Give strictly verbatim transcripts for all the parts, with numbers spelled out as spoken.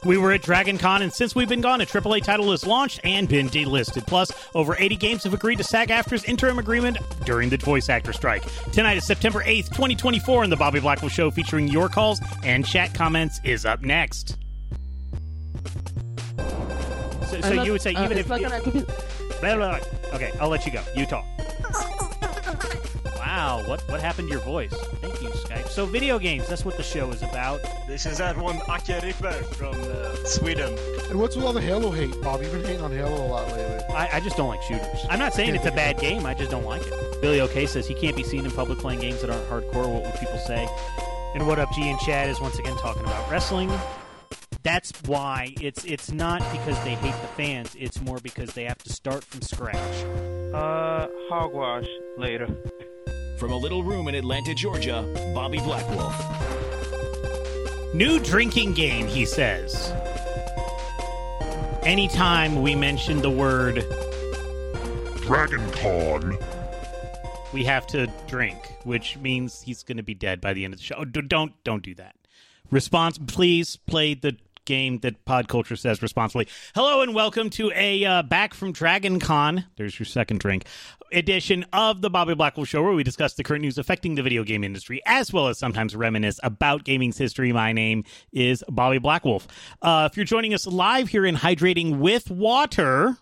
We were at Dragon Con, and since we've been gone, a triple A title is launched and been delisted. Plus, over eighty games have agreed to SAG-AFTRA's interim agreement during the voice actor strike. Tonight is September eighth, twenty twenty-four, and the Bobby Blackwell Show featuring your calls and chat comments is up next. So, so you would say even uh, if... You, blah, blah, blah. Okay, I'll let you go. You talk. Wow, what what happened to your voice? Thank you, Skype. So video games, that's what the show is about. This is that one Ake Ripper from uh, Sweden. And what's with all the Halo hate, Bob? You've been hating on Halo a lot lately. I, I just don't like shooters. I'm not saying it's a bad game, I just don't like it. Billy OK says he can't be seen in public playing games that aren't hardcore. What would people say? And What Up G and Chad is once again talking about wrestling. That's why it's it's not because they hate the fans, it's more because they have to start from scratch. Uh, hogwash later. From a little room in Atlanta, Georgia, Bobby Blackwolf. New drinking game, he says. Anytime we mention the word Dragon Con, we have to drink, which means he's going to be dead by the end of the show. Oh, don't don't do that. Response, please play the game that Pod Culture says responsibly. Hello and welcome to a uh, back from Dragon Con, there's your second drink, edition of the Bobby Blackwell Show, where we discuss the current news affecting the video game industry, as well as sometimes reminisce about gaming's history. My name is Bobby Blackwolf. Uh, if you're joining us live here in Hydrating with Water,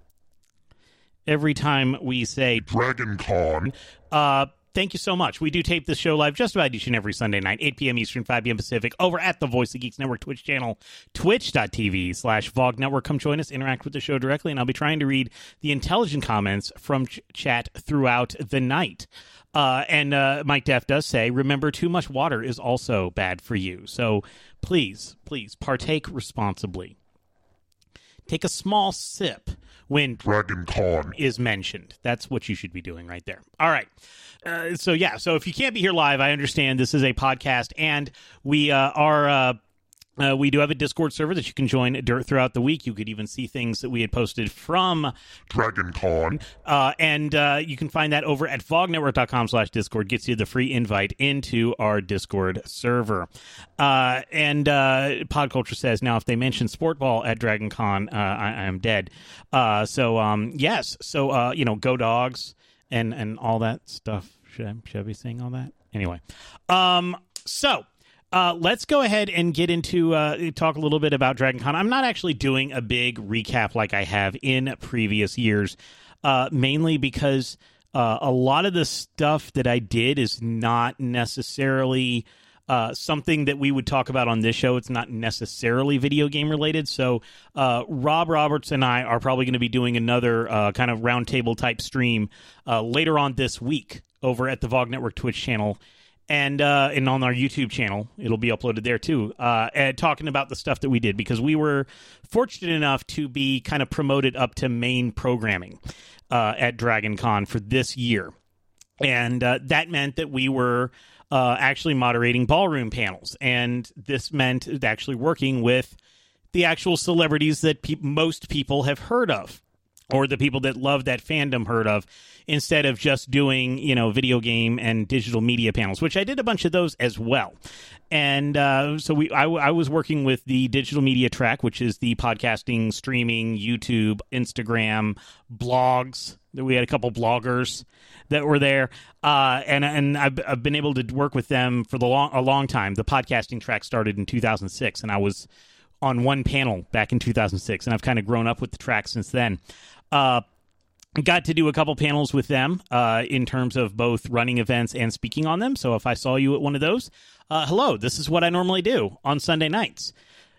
every time we say Dragon Con, uh, thank you so much. We do tape this show live just about each and every Sunday night, eight p.m. Eastern, five p.m. Pacific, over at the Voice of Geeks Network Twitch channel, twitch.tv slash VOG Network. Come join us, interact with the show directly, and I'll be trying to read the intelligent comments from ch- chat throughout the night. Uh, and uh, Mike Def does say, remember, too much water is also bad for you. So please, please, partake responsibly. Take a small sip when Dragon Con is mentioned. That's what you should be doing right there. All right. Uh, so, yeah. So if you can't be here live, I understand this is a podcast, and we uh, are... Uh, Uh, we do have a Discord server that you can join dur- throughout the week. You could even see things that we had posted from Dragon Con. Uh, and uh, you can find that over at vognetwork.com slash Discord. Gets you the free invite into our Discord server. Uh, and uh, Pod Culture says, now, if they mention sport ball at Dragon Con, uh, I, I am dead. Uh, so, um, yes. So, uh, you know, go dogs and, and all that stuff. Should I, should I be saying all that? Anyway. Um, so... Uh, let's go ahead and get into uh, talk a little bit about Dragon Con. I'm not actually doing a big recap like I have in previous years, uh, mainly because uh, a lot of the stuff that I did is not necessarily uh, something that we would talk about on this show. It's not necessarily video game related. So uh, Rob Roberts and I are probably going to be doing another uh, kind of roundtable type stream uh, later on this week over at the VOG Network Twitch channel. And uh, and on our YouTube channel, it'll be uploaded there too, uh, and talking about the stuff that we did, because we were fortunate enough to be kind of promoted up to main programming uh, at Dragon Con for this year. And uh, that meant that we were uh, actually moderating ballroom panels. And this meant actually working with the actual celebrities that pe- most people have heard of, or the people that love that fandom heard of, instead of just doing, you know, video game and digital media panels, which I did a bunch of those as well. And uh, so we, I, I was working with the digital media track, which is the podcasting, streaming, YouTube, Instagram, blogs. We had a couple bloggers that were there, uh, and and I've, I've been able to work with them for the long, a long time. The podcasting track started in two thousand six, and I was on one panel back in two thousand six, and I've kind of grown up with the track since then. Uh, got to do a couple panels with them uh, in terms of both running events and speaking on them. So if I saw you at one of those, uh, hello, this is what I normally do on Sunday nights.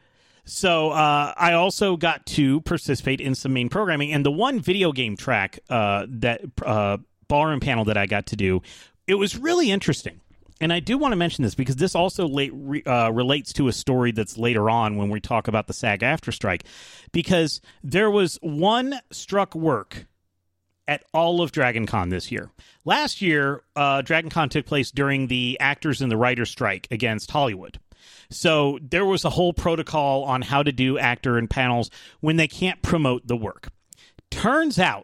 So uh, I also got to participate in some main programming, and the one video game track uh, that uh, ballroom panel that I got to do, it was really interesting. And I do want to mention this because this also late, uh, relates to a story that's later on when we talk about the SAG-AFTRA strike, because there was one struck work at all of Dragon Con this year. Last year, uh, Dragon Con took place during the actors and the writers strike against Hollywood. So there was a whole protocol on how to do actor and panels when they can't promote the work. Turns out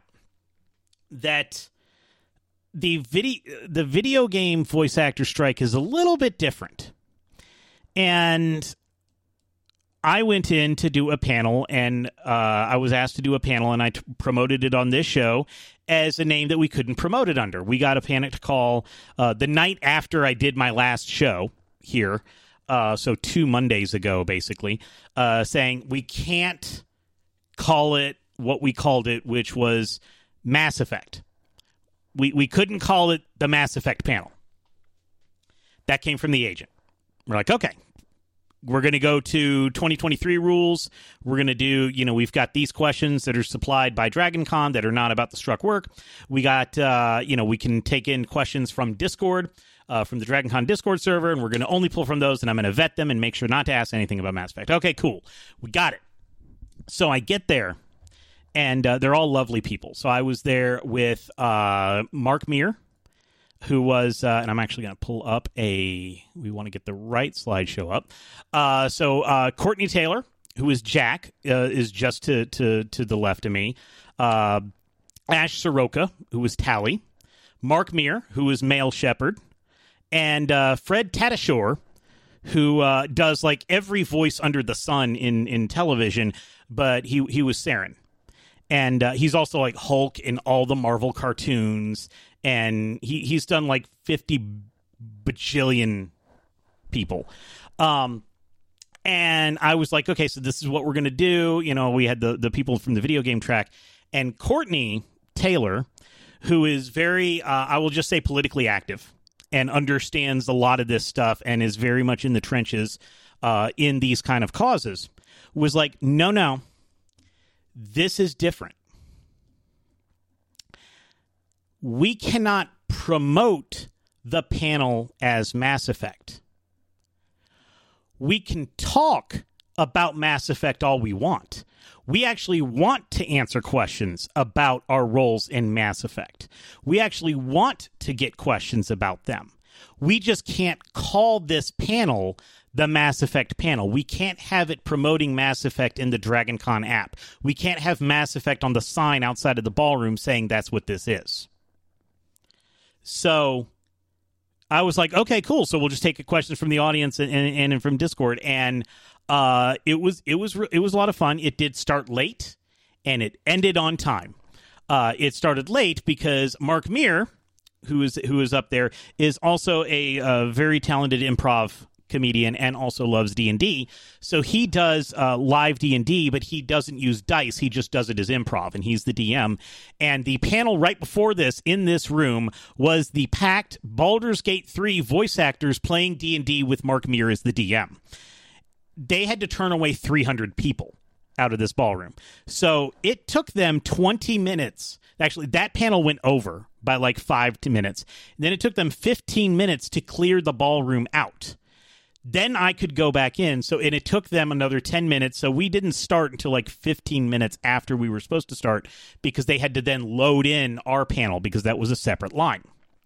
that The video the video game voice actor strike is a little bit different. And I went in to do a panel, and uh, I was asked to do a panel, and I t- promoted it on this show as a name that we couldn't promote it under. We got a panicked call uh, the night after I did my last show here, uh, so two Mondays ago, basically, uh, saying we can't call it what we called it, which was Mass Effect. We we couldn't call it the Mass Effect panel. That came from the agent. We're like, okay, we're going to go to twenty twenty-three rules. We're going to do, you know, we've got these questions that are supplied by DragonCon that are not about the struck work. We got, uh, you know, we can take in questions from Discord, uh, from the DragonCon Discord server, and we're going to only pull from those, and I'm going to vet them and make sure not to ask anything about Mass Effect. Okay, cool. We got it. So I get there. And uh, they're all lovely people. So I was there with uh, Mark Meer, who was, uh, and I'm actually going to pull up a, we want to get the right slideshow up. Uh, so uh, Courtney Taylor, who is Jack, uh, is just to, to, to the left of me. Uh, Ash Soroka, who is Tally. Mark Meer, who is Male Shepherd. And uh, Fred Tatasciore, who uh, does like every voice under the sun in, in television, but he, he was Saren. And uh, he's also like Hulk in all the Marvel cartoons. And he, he's done like fifty bajillion people. Um, and I was like, okay, so this is what we're going to do. You know, we had the, the people from the video game track. And Courtney Taylor, who is very, uh, I will just say politically active and understands a lot of this stuff and is very much in the trenches uh, in these kind of causes, was like, no, no. This is different. We cannot promote the panel as Mass Effect. We can talk about Mass Effect all we want. We actually want to answer questions about our roles in Mass Effect. We actually want to get questions about them. We just can't call this panel the Mass Effect panel. We can't have it promoting Mass Effect in the DragonCon app. We can't have Mass Effect on the sign outside of the ballroom saying that's what this is. So I was like, okay, cool. So we'll just take questions from the audience and, and, and from Discord. And uh, it was it was it was a lot of fun. It did start late, and it ended on time. Uh, it started late because Mark Meer, who is who is up there, is also a uh, very talented improv comedian and also loves D and D. So he does uh, live D and D, but he doesn't use dice. He just does it as improv, and he's the D M. And the panel right before this in this room was the packed Baldur's Gate three voice actors playing D and D with Mark Meer as the D M. They had to turn away three hundred people out of this ballroom. So it took them twenty minutes. Actually, that panel went over by like five minutes. Then it took them fifteen minutes to clear the ballroom out. Then I could go back in. So and it took them another ten minutes. So we didn't start until like fifteen minutes after we were supposed to start because they had to then load in our panel because that was a separate line.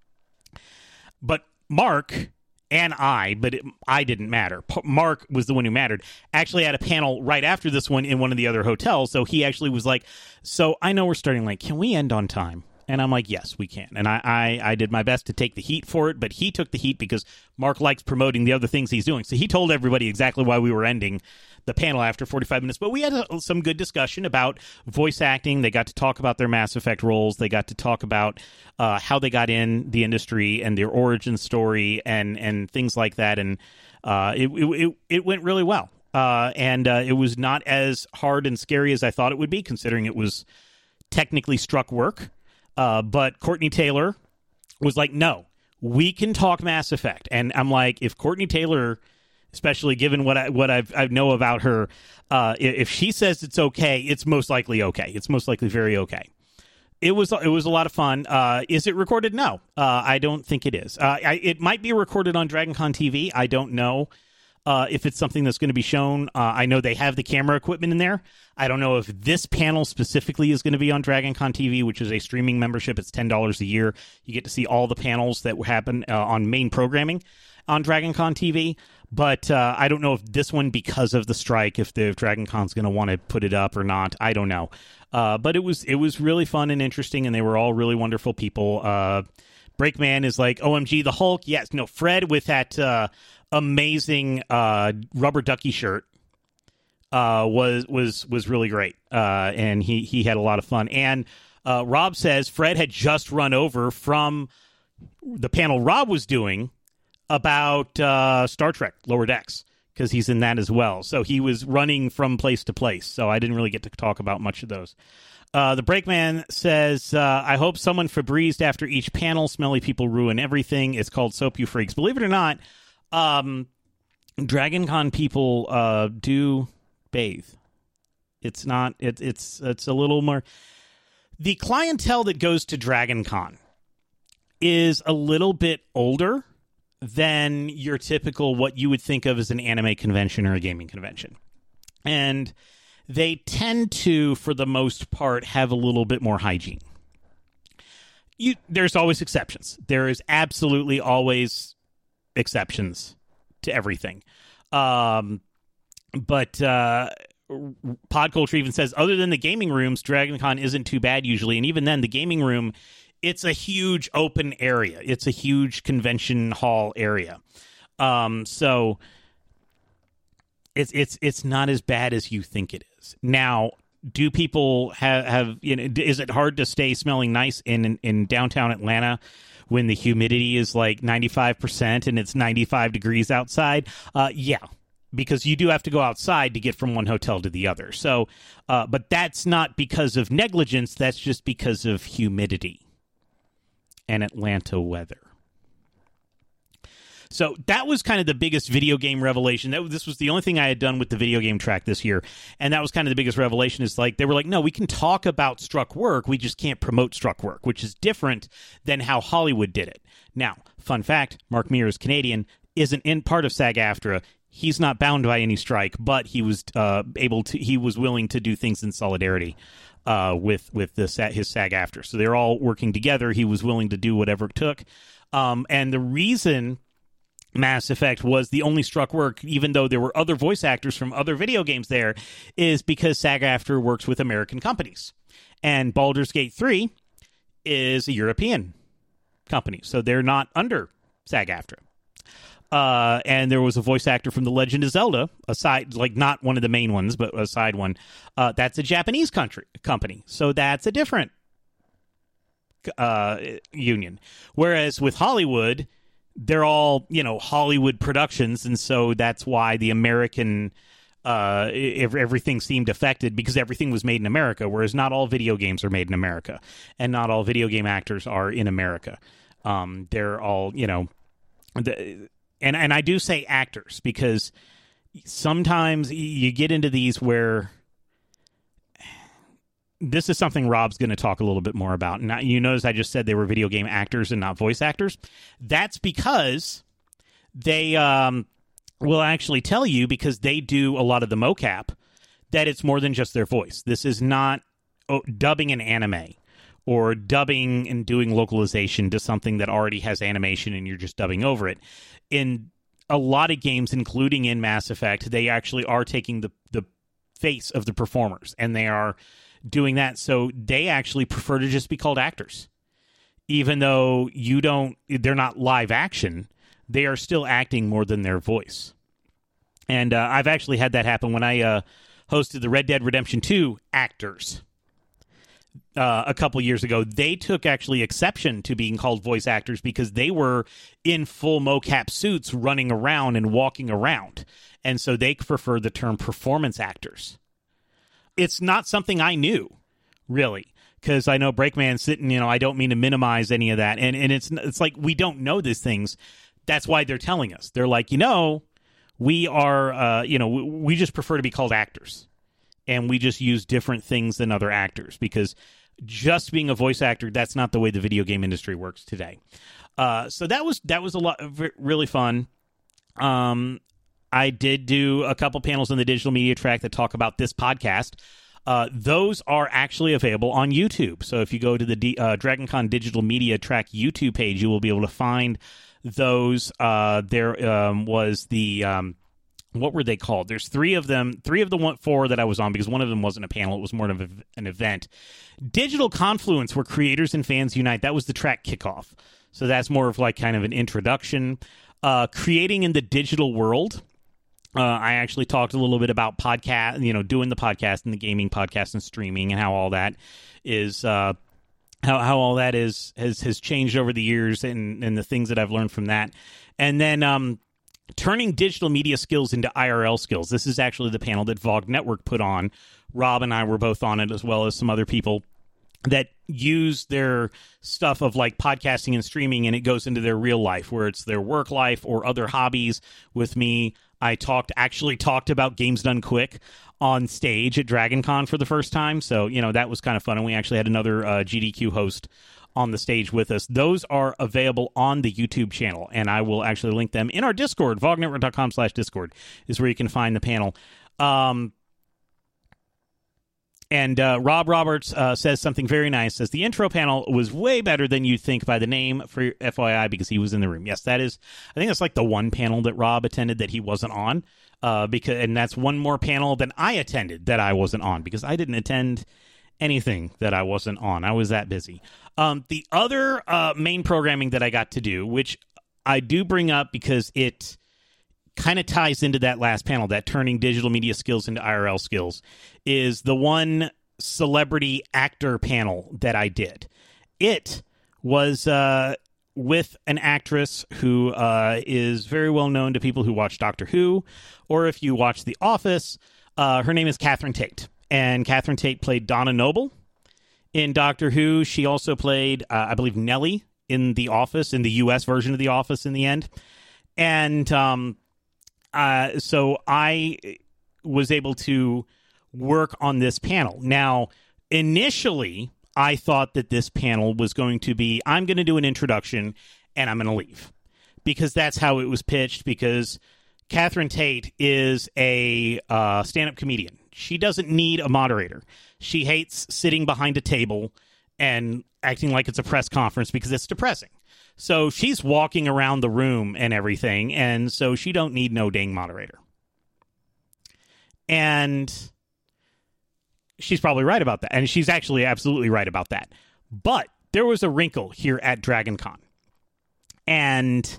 But Mark and I, but it, I didn't matter. P- Mark was the one who mattered. Actually had a panel right after this one in one of the other hotels. So he actually was like, so I know we're starting late. Can we end on time? And I'm like, yes, we can. And I, I, I did my best to take the heat for it, but he took the heat because Mark likes promoting the other things he's doing. So he told everybody exactly why we were ending the panel after forty-five minutes. But we had a, some good discussion about voice acting. They got to talk about their Mass Effect roles. They got to talk about uh, how they got in the industry and their origin story and, and things like that. And uh, it, it, it went really well. Uh, and uh, it was not as hard and scary as I thought it would be, considering it was technically struck work. Uh, but Courtney Taylor was like, no, we can talk Mass Effect. And I'm like, if Courtney Taylor, especially given what I what I've, I know about her, uh, if she says it's okay, it's most likely okay. It's most likely very okay. It was it was a lot of fun. Uh, is it recorded? No, uh, I don't think it is. Uh, I, it might be recorded on DragonCon T V. I don't know. Uh, if it's something that's going to be shown. Uh, I know they have the camera equipment in there. I don't know if this panel specifically is going to be on DragonCon T V, which is a streaming membership. It's ten dollars a year. You get to see all the panels that happen uh, on main programming on DragonCon T V. But uh, I don't know if this one, because of the strike, if the if DragonCon's going to want to put it up or not. I don't know. Uh, but it was it was really fun and interesting, and they were all really wonderful people. Uh, Breakman is like, O M G, the Hulk. Yes, no, Fred with that uh, amazing uh, rubber ducky shirt. uh, was was was really great, uh, and he he had a lot of fun. And uh, Rob says Fred had just run over from the panel Rob was doing about uh, Star Trek Lower Decks, because he's in that as well. So he was running from place to place. So I didn't really get to talk about much of those. Uh, the Breakman says, uh, I hope someone Febrezed after each panel. Smelly people ruin everything. It's called Soap You Freaks. Believe it or not, um, DragonCon people uh, do bathe. It's not, it, it's, it's a little more. The clientele that goes to DragonCon is a little bit older than your typical, what you would think of as an anime convention or a gaming convention. And they tend to, for the most part, have a little bit more hygiene. You, there's always exceptions. There is absolutely always exceptions to everything. Um, but uh, Pod Culture even says, other than the gaming rooms, DragonCon isn't too bad usually. And even then, the gaming room, it's a huge open area. It's a huge convention hall area. Um, so it's it's it's not as bad as you think it is. Now, do people have, have you know, is it hard to stay smelling nice in in downtown Atlanta when the humidity is like ninety-five percent and it's ninety-five degrees outside? Uh, yeah. Because you do have to go outside to get from one hotel to the other. So, uh, but that's not because of negligence. That's just because of humidity and Atlanta weather. So that was kind of the biggest video game revelation. That, this was the only thing I had done with the video game track this year. And that was kind of the biggest revelation is like, they were like, no, we can talk about Struck Work. We just can't promote Struck Work, which is different than how Hollywood did it. Now, fun fact, Mark Meir is Canadian, isn't in part of SAG-AFTRA. He's not bound by any strike, but he was uh, able to, he was willing to do things in solidarity uh, with, with the, his SAG-AFTRA. So they're all working together. He was willing to do whatever it took. Um, and the reason Mass Effect was the only struck work, even though there were other voice actors from other video games there, is because SAG-AFTRA works with American companies. And Baldur's Gate three is a European company, so they're not under SAG-AFTRA. Uh, and there was a voice actor from The Legend of Zelda, aside, like not one of the main ones, but a side one. Uh, that's a Japanese country company, so that's a different uh, union. Whereas with Hollywood, they're all, you know, Hollywood productions, and so that's why the American uh, everything seemed affected, because everything was made in America, whereas not all video games are made in America, and not all video game actors are in America. Um, they're all, you know, the, and and I do say actors because sometimes you get into these where this is something Rob's going to talk a little bit more about. Now, you notice I just said they were video game actors and not voice actors. That's because they um, will actually tell you, because they do a lot of the mocap, that it's more than just their voice. This is not oh, dubbing an anime or dubbing and doing localization to something that already has animation and you're just dubbing over it. In a lot of games, including in Mass Effect, they actually are taking the, the face of the performers, and they are doing that. So they actually prefer to just be called actors. Even though you don't, they're not live action, they are still acting more than their voice. And uh, I've actually had that happen when I uh, hosted the Red Dead Redemption two actors uh, a couple years ago. They took actually exception to being called voice actors because they were in full mocap suits running around and walking around. And so they prefer the term performance actors. It's not something I knew, really, because I know Breakman's sitting, you know, I don't mean to minimize any of that. And and it's it's like we don't know these things. That's why they're telling us. They're like, you know, we are, uh, you know, we, we just prefer to be called actors. And we just use different things than other actors, because just being a voice actor, that's not the way the video game industry works today. Uh, so that was that was a lot really fun. Um, I did do a couple panels on the digital media track that talk about this podcast. Uh, those are actually available on YouTube. So if you go to the D- uh, DragonCon Digital Media Track YouTube page, you will be able to find those. Uh, there um, was the... Um, what were they called? There's three of them, three of the one, four that I was on, because one of them wasn't a panel. It was more of a, an event. Digital Confluence, where creators and fans unite. That was the track kickoff. So that's more of like kind of an introduction. Uh, creating in the digital world. Uh, I actually talked a little bit about podcast, you know, doing the podcast and the gaming podcast and streaming and how all that is, uh, how how all that is has has changed over the years and and the things that I've learned from that, and then um, turning digital media skills into I R L skills. This is actually the panel that Vog Network put on. Rob and I were both on it, as well as some other people that use their stuff of like podcasting and streaming, and it goes into their real life, where it's their work life or other hobbies. With me, I talked actually talked about Games Done Quick on stage at Dragon Con for the first time. So, you know, that was kind of fun. And we actually had another uh, G D Q host on the stage with us. Those are available on the YouTube channel, and I will actually link them in our Discord. vognetwork.com slash Discord is where you can find the panel. Um, And uh, Rob Roberts uh, says something very nice. Says the intro panel was way better than you'd think by the name, for F Y I, because he was in the room. Yes, that is. I think that's like the one panel that Rob attended that he wasn't on. Uh, because and that's one more panel than I attended that I wasn't on, because I didn't attend anything that I wasn't on. I was that busy. Um, the other uh, main programming that I got to do, which I do bring up because it kind of ties into that last panel, that turning digital media skills into I R L skills, is the one celebrity actor panel that I did. It was uh, with an actress who uh, is very well known to people who watch Doctor Who, or if you watch The Office. Uh, her name is Catherine Tate, and Catherine Tate played Donna Noble in Doctor Who. She also played, uh, I believe, Nellie in The Office, in the U S version of The Office in the end. And um, Uh, so I was able to work on this panel. Now, initially, I thought that this panel was going to be, I'm going to do an introduction and I'm going to leave. Because that's how it was pitched, because Catherine Tate is a uh, stand-up comedian. She doesn't need a moderator. She hates sitting behind a table and acting like it's a press conference because it's depressing. So she's walking around the room and everything, and so she don't need no dang moderator. And she's probably right about that. And she's actually absolutely right about that. But there was a wrinkle here at Dragon Con. And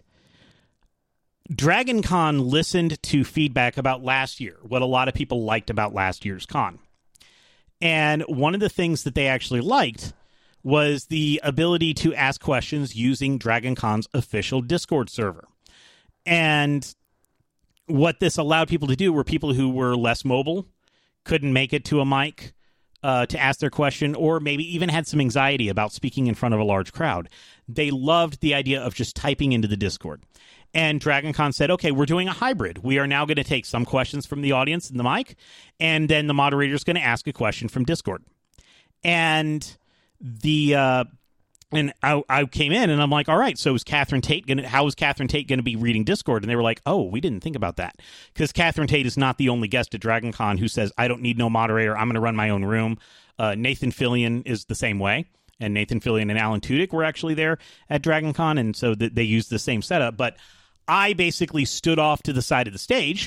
Dragon Con listened to feedback about last year, what a lot of people liked about last year's con. And one of the things that they actually liked was the ability to ask questions using Dragon Con's official Discord server. And what this allowed people to do were people who were less mobile, couldn't make it to a mic uh, to ask their question, or maybe even had some anxiety about speaking in front of a large crowd. They loved the idea of just typing into the Discord. And Dragon Con said, okay, we're doing a hybrid. We are now going to take some questions from the audience in the mic, and then the moderator is going to ask a question from Discord. And the uh, and I, I came in and I'm like, all right, so is Catherine Tate gonna? How is Catherine Tate going to be reading Discord? And they were like, oh, we didn't think about that, because Catherine Tate is not the only guest at Dragon Con who says, I don't need no moderator. I'm going to run my own room. Uh, Nathan Fillion is the same way, and Nathan Fillion and Alan Tudyk were actually there at Dragon Con, and so th- they used the same setup. But I basically stood off to the side of the stage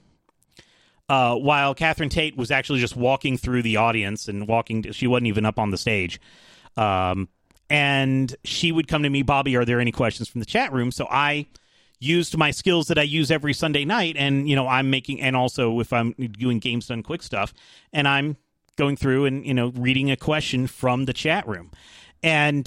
Uh, while Catherine Tate was actually just walking through the audience and walking, she wasn't even up on the stage. Um, and she would come to me, Bobby, are there any questions from the chat room? So I used my skills that I use every Sunday night. And, you know, I'm making, and also if I'm doing Games Done Quick stuff, and I'm going through and, you know, reading a question from the chat room. And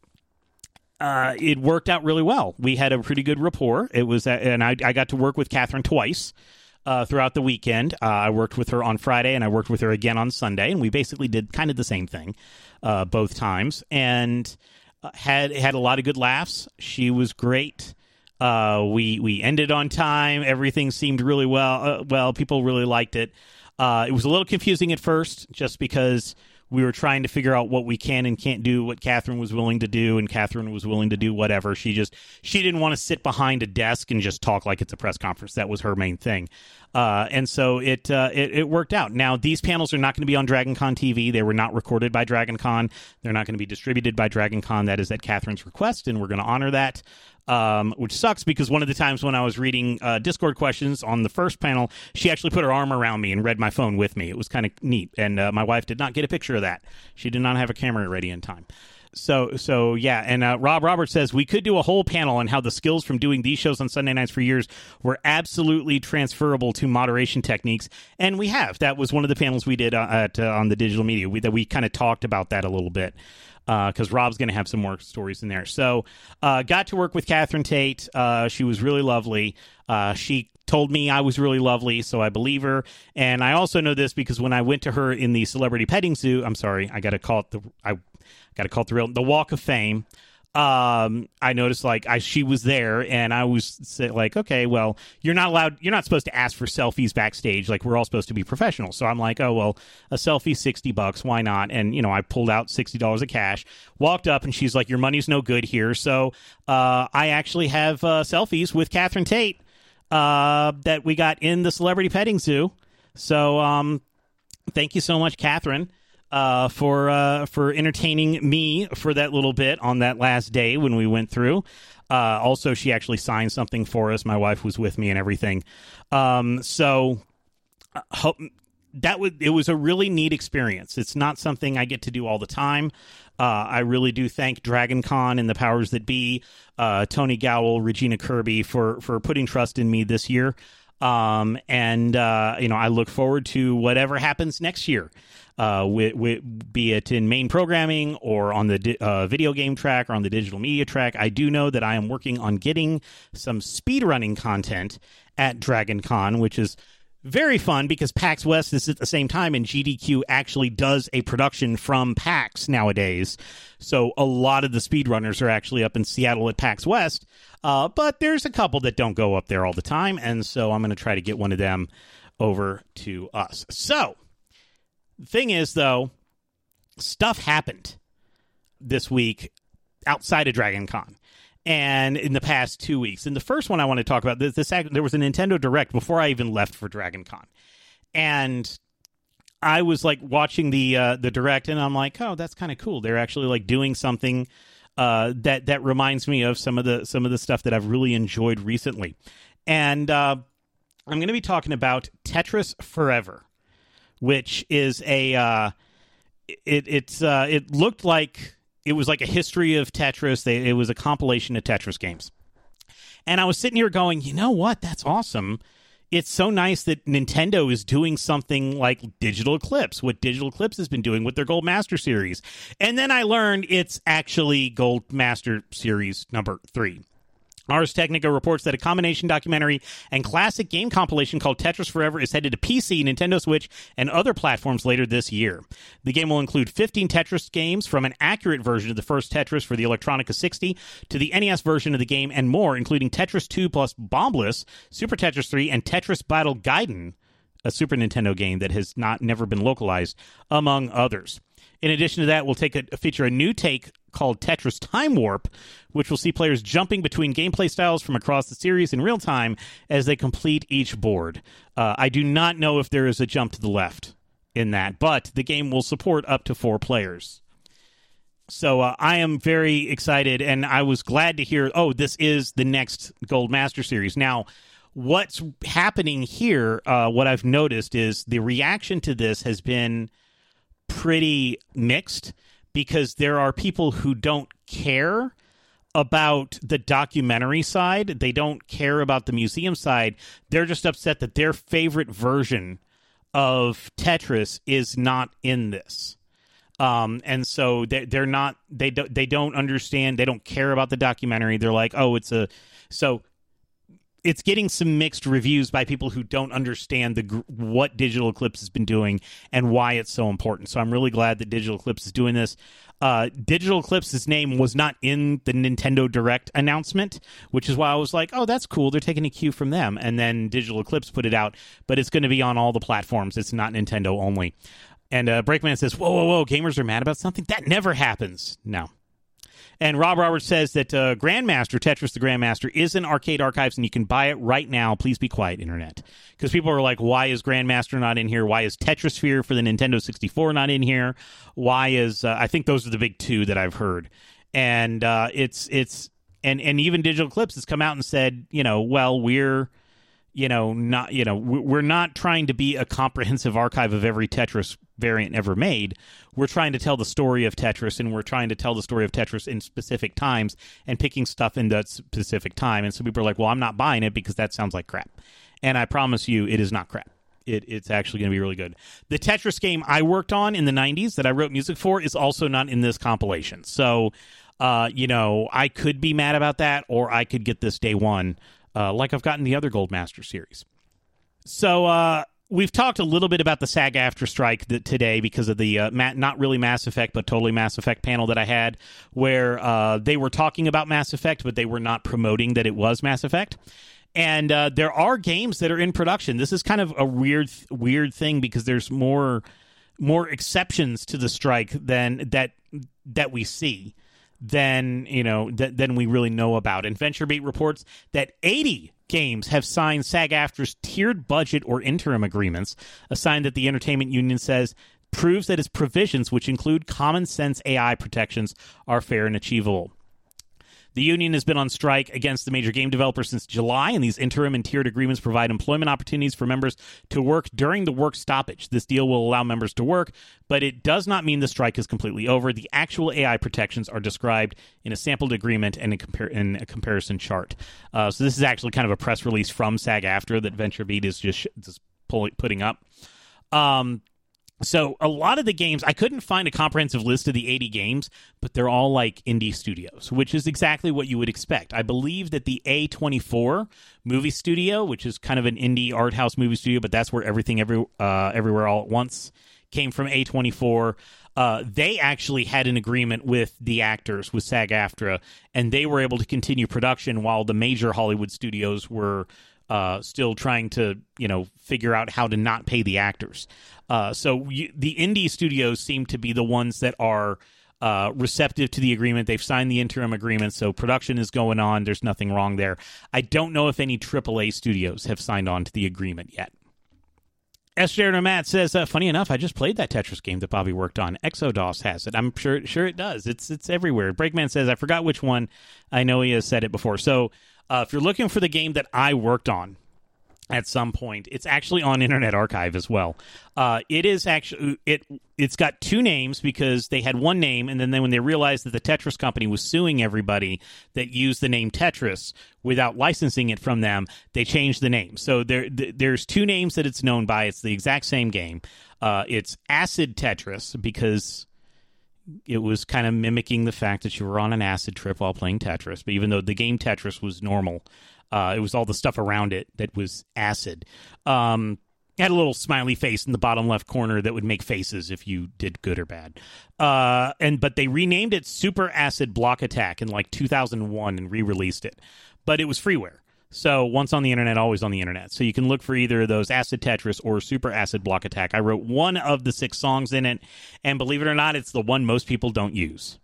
uh, it worked out really well. We had a pretty good rapport. It was, and I, I got to work with Catherine twice. Uh, throughout the weekend. Uh, I worked with her on Friday, and I worked with her again on Sunday, and we basically did kind of the same thing uh, both times, and uh, had had a lot of good laughs. She was great. Uh, we we ended on time. Everything seemed really well. Uh, well, people really liked it. Uh, it was a little confusing at first, just because we were trying to figure out what we can and can't do, what Catherine was willing to do, and Catherine was willing to do whatever. She just, she didn't want to sit behind a desk and just talk like it's a press conference. That was her main thing. Uh, and so it, uh, it it worked out. Now, these panels are not going to be on Dragon Con T V. They were not recorded by Dragon Con. They're not going to be distributed by Dragon Con. That is at Catherine's request, and we're going to honor that. Um, which sucks, because one of the times when I was reading uh, Discord questions on the first panel, she actually put her arm around me and read my phone with me. It was kind of neat, and uh, my wife did not get a picture of that. She did not have a camera ready in time. So, so yeah, and uh, Rob Roberts says, we could do a whole panel on how the skills from doing these shows on Sunday nights for years were absolutely transferable to moderation techniques, and we have. That was one of the panels we did uh, at uh, on the digital media, we, that we kind of talked about that a little bit, because uh, Rob's going to have some more stories in there. So, uh, got to work with Catherine Tate. Uh, she was really lovely. Uh, she told me I was really lovely, so I believe her. And I also know this because when I went to her in the Celebrity Petting Zoo, I'm sorry, I got to call it the I got to call it the real the Walk of Fame. Um, I noticed like I she was there, and I was like, okay, well, you're not allowed, you're not supposed to ask for selfies backstage. Like, we're all supposed to be professional. So I'm like, oh well, a selfie, sixty bucks, why not? And you know, I pulled out sixty dollars of cash, walked up, and she's like, your money's no good here. So uh, I actually have uh, selfies with Catherine Tate uh, that we got in the Celebrity Petting Zoo. So um, thank you so much, Catherine. Uh, for uh, for entertaining me for that little bit on that last day when we went through. Uh, also, she actually signed something for us. My wife was with me and everything. Um, so uh, hope, that was it was a really neat experience. It's not something I get to do all the time. Uh, I really do thank Dragon Con and the powers that be, uh, Tony Gowell, Regina Kirby for for putting trust in me this year. Um, and uh, you know, I look forward to whatever happens next year. Uh, with, with, be it in main programming or on the di- uh, video game track or on the digital media track. I do know that I am working on getting some speedrunning content at Dragon Con, which is very fun because PAX West is at the same time, and G D Q actually does a production from PAX nowadays. So a lot of the speedrunners are actually up in Seattle at PAX West, uh, but there's a couple that don't go up there all the time, and so I'm going to try to get one of them over to us. So the thing is, though, stuff happened this week outside of Dragon Con and in the past two weeks. And the first one I want to talk about, this, this there was a Nintendo Direct before I even left for Dragon Con. And I was, like, watching the uh, the Direct, and I'm like, oh, that's kind of cool. They're actually, like, doing something uh, that that reminds me of some of the some of the stuff that I've really enjoyed recently. And uh, I'm going to be talking about Tetris Forever, which is a uh, it it's uh, it looked like it was like a history of Tetris. They, it was a compilation of Tetris games, and I was sitting here going, you know what? That's awesome. It's so nice that Nintendo is doing something like Digital Eclipse, what Digital Eclipse has been doing with their Gold Master Series, and then I learned it's actually Gold Master Series number three. Ars Technica reports that a combination documentary and classic game compilation called Tetris Forever is headed to P C, Nintendo Switch, and other platforms later this year. The game will include fifteen Tetris games, from an accurate version of the first Tetris for the Electronica sixty to the N E S version of the game, and more, including Tetris two plus Bombliss, Super Tetris three, and Tetris Battle Gaiden, a Super Nintendo game that has not never been localized, among others. In addition to that, we'll take a, feature a new take called Tetris Time Warp, which will see players jumping between gameplay styles from across the series in real time as they complete each board. Uh, I do not know if there is a jump to the left in that, but the game will support up to four players. So uh, I am very excited, and I was glad to hear, oh, this is the next Gold Master Series. Now, what's happening here, uh, what I've noticed is the reaction to this has been pretty mixed, because there are people who don't care about the documentary side. They don't care about the museum side. They're just upset that their favorite version of Tetris is not in this. Um, and so they're, they're not, they don't, they don't understand. They don't care about the documentary. They're like, oh, it's a, so it's getting some mixed reviews by people who don't understand the what Digital Eclipse has been doing and why it's so important. So I'm really glad that Digital Eclipse is doing this. Uh, Digital Eclipse's name was not in the Nintendo Direct announcement, which is why I was like, oh, that's cool. They're taking a cue from them. And then Digital Eclipse put it out, but it's going to be on all the platforms. It's not Nintendo only. And uh, Breakman says, whoa, whoa, whoa, gamers are mad about something? That never happens. No. And Rob Roberts says that uh, Grandmaster, Tetris the Grandmaster, is in Arcade Archives, and you can buy it right now. Please be quiet, Internet. Because people are like, why is Grandmaster not in here? Why is Tetrisphere for the Nintendo sixty-four not in here? Why is... Uh, I think those are the big two that I've heard. And uh, it's... it's and, and even Digital Eclipse has come out and said, you know, well, we're... you know, not you know, we're not trying to be a comprehensive archive of every Tetris variant ever made. We're trying to tell the story of Tetris, and we're trying to tell the story of Tetris in specific times and picking stuff in that specific time. And so people are like, well, I'm not buying it because that sounds like crap. And I promise you, it is not crap. It, it's actually going to be really good. The Tetris game I worked on in the nineties that I wrote music for is also not in this compilation. So, uh, you know, I could be mad about that, or I could get this day one, uh, like I've gotten the other Goldmaster series. So, uh, we've talked a little bit about the SAG-AFTRA strike th- today because of the uh, ma- not really Mass Effect, but totally Mass Effect panel that I had, where uh, they were talking about Mass Effect, but they were not promoting that it was Mass Effect. And uh, there are games that are in production. This is kind of a weird, weird thing because there's more, more exceptions to the strike than that that we see, than you know that than we really know about. And VentureBeat reports that eighty games have signed SAG-AFTRA's tiered budget or interim agreements, a sign that the Entertainment Union says proves that its provisions, which include common sense A I protections, are fair and achievable. The union has been on strike against the major game developers since July, and these interim and tiered agreements provide employment opportunities for members to work during the work stoppage. This deal will allow members to work, but it does not mean the strike is completely over. The actual A I protections are described in a sampled agreement and a, compar- in a comparison chart. Uh, so this is actually kind of a press release from SAG-AFTRA that VentureBeat is just, just pull- putting up. Um... So a lot of the games, I couldn't find a comprehensive list of the eighty games, but they're all like indie studios, which is exactly what you would expect. I believe that the A twenty-four movie studio, which is kind of an indie art house movie studio, but that's where everything every uh, everywhere all at once came from, A twenty-four. Uh, they actually had an agreement with the actors, with SAG-AFTRA, and they were able to continue production while the major Hollywood studios were Uh, still trying to, you know, figure out how to not pay the actors. Uh, so you, the indie studios seem to be the ones that are uh, receptive to the agreement. They've signed the interim agreement, so production is going on. There's nothing wrong there. I don't know if any triple A studios have signed on to the agreement yet. S. Sheridan Matt says, uh, funny enough, I just played that Tetris game that Bobby worked on. Exodus has it. I'm sure sure it does. It's it's everywhere. Breakman says, I forgot which one. I know he has said it before. So uh, if you're looking for the game that I worked on at some point, it's actually on Internet Archive as well. Uh, it is actually it. It's got two names because they had one name, and then, then when they realized that the Tetris company was suing everybody that used the name Tetris without licensing it from them, they changed the name. So there, th- there's two names that it's known by. It's the exact same game. Uh, it's Acid Tetris because it was kind of mimicking the fact that you were on an acid trip while playing Tetris. But even though the game Tetris was normal, uh, it was all the stuff around it that was acid. Um, it had a little smiley face in the bottom left corner that would make faces if you did good or bad. Uh, and but they renamed it Super Acid Block Attack in like two thousand one and re-released it. But it was freeware. So once on the internet, always on the internet. So you can look for either of those, Acid Tetris or Super Acid Block Attack. I wrote one of the six songs in it, and believe it or not, it's the one most people don't use.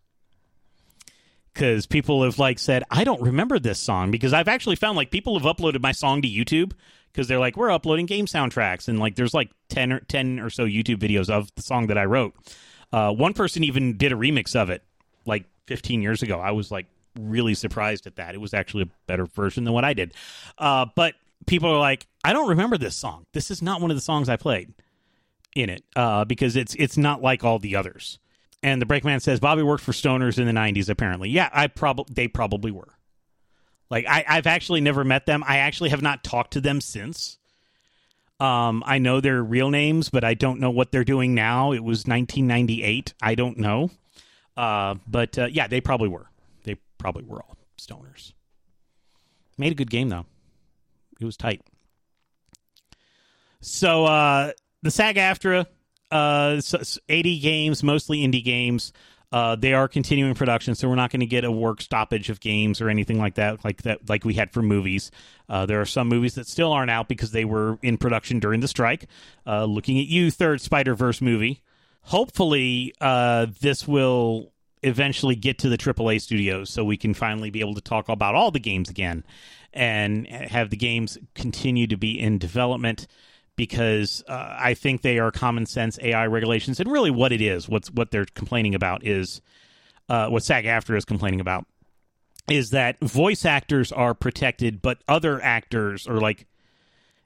Because people have like said, I don't remember this song, because I've actually found like people have uploaded my song to YouTube because they're like, we're uploading game soundtracks, and like there's like ten or ten or so YouTube videos of the song that I wrote. Uh, one person even did a remix of it like fifteen years ago. I was like really surprised at that. It was actually a better version than what I did. Uh, but people are like, I don't remember this song. This is not one of the songs I played in it uh, because it's it's not like all the others. And the Breakman says, Bobby worked for Stoners in the nineties, apparently. Yeah, I prob- they probably were. Like, I, I've actually never met them. I actually have not talked to them since. Um, I know their real names, but I don't know what they're doing now. It was nineteen ninety-eight. I don't know. Uh, but, uh, yeah, they probably were. They probably were all Stoners. Made a good game, though. It was tight. So, uh, the SAG-AFTRA... Uh, eighty games, mostly indie games. Uh, they are continuing production, so we're not going to get a work stoppage of games or anything like that, like that, like we had for movies. Uh, there are some movies that still aren't out because they were in production during the strike. Uh, looking at you, third Spider-Verse movie. Hopefully, uh, this will eventually get to the triple A studios, so we can finally be able to talk about all the games again and have the games continue to be in development. Because uh, I think they are common sense A I regulations, and really what it is, what's what they're complaining about is uh, what SAG-AFTRA is complaining about is that voice actors are protected, but other actors, or like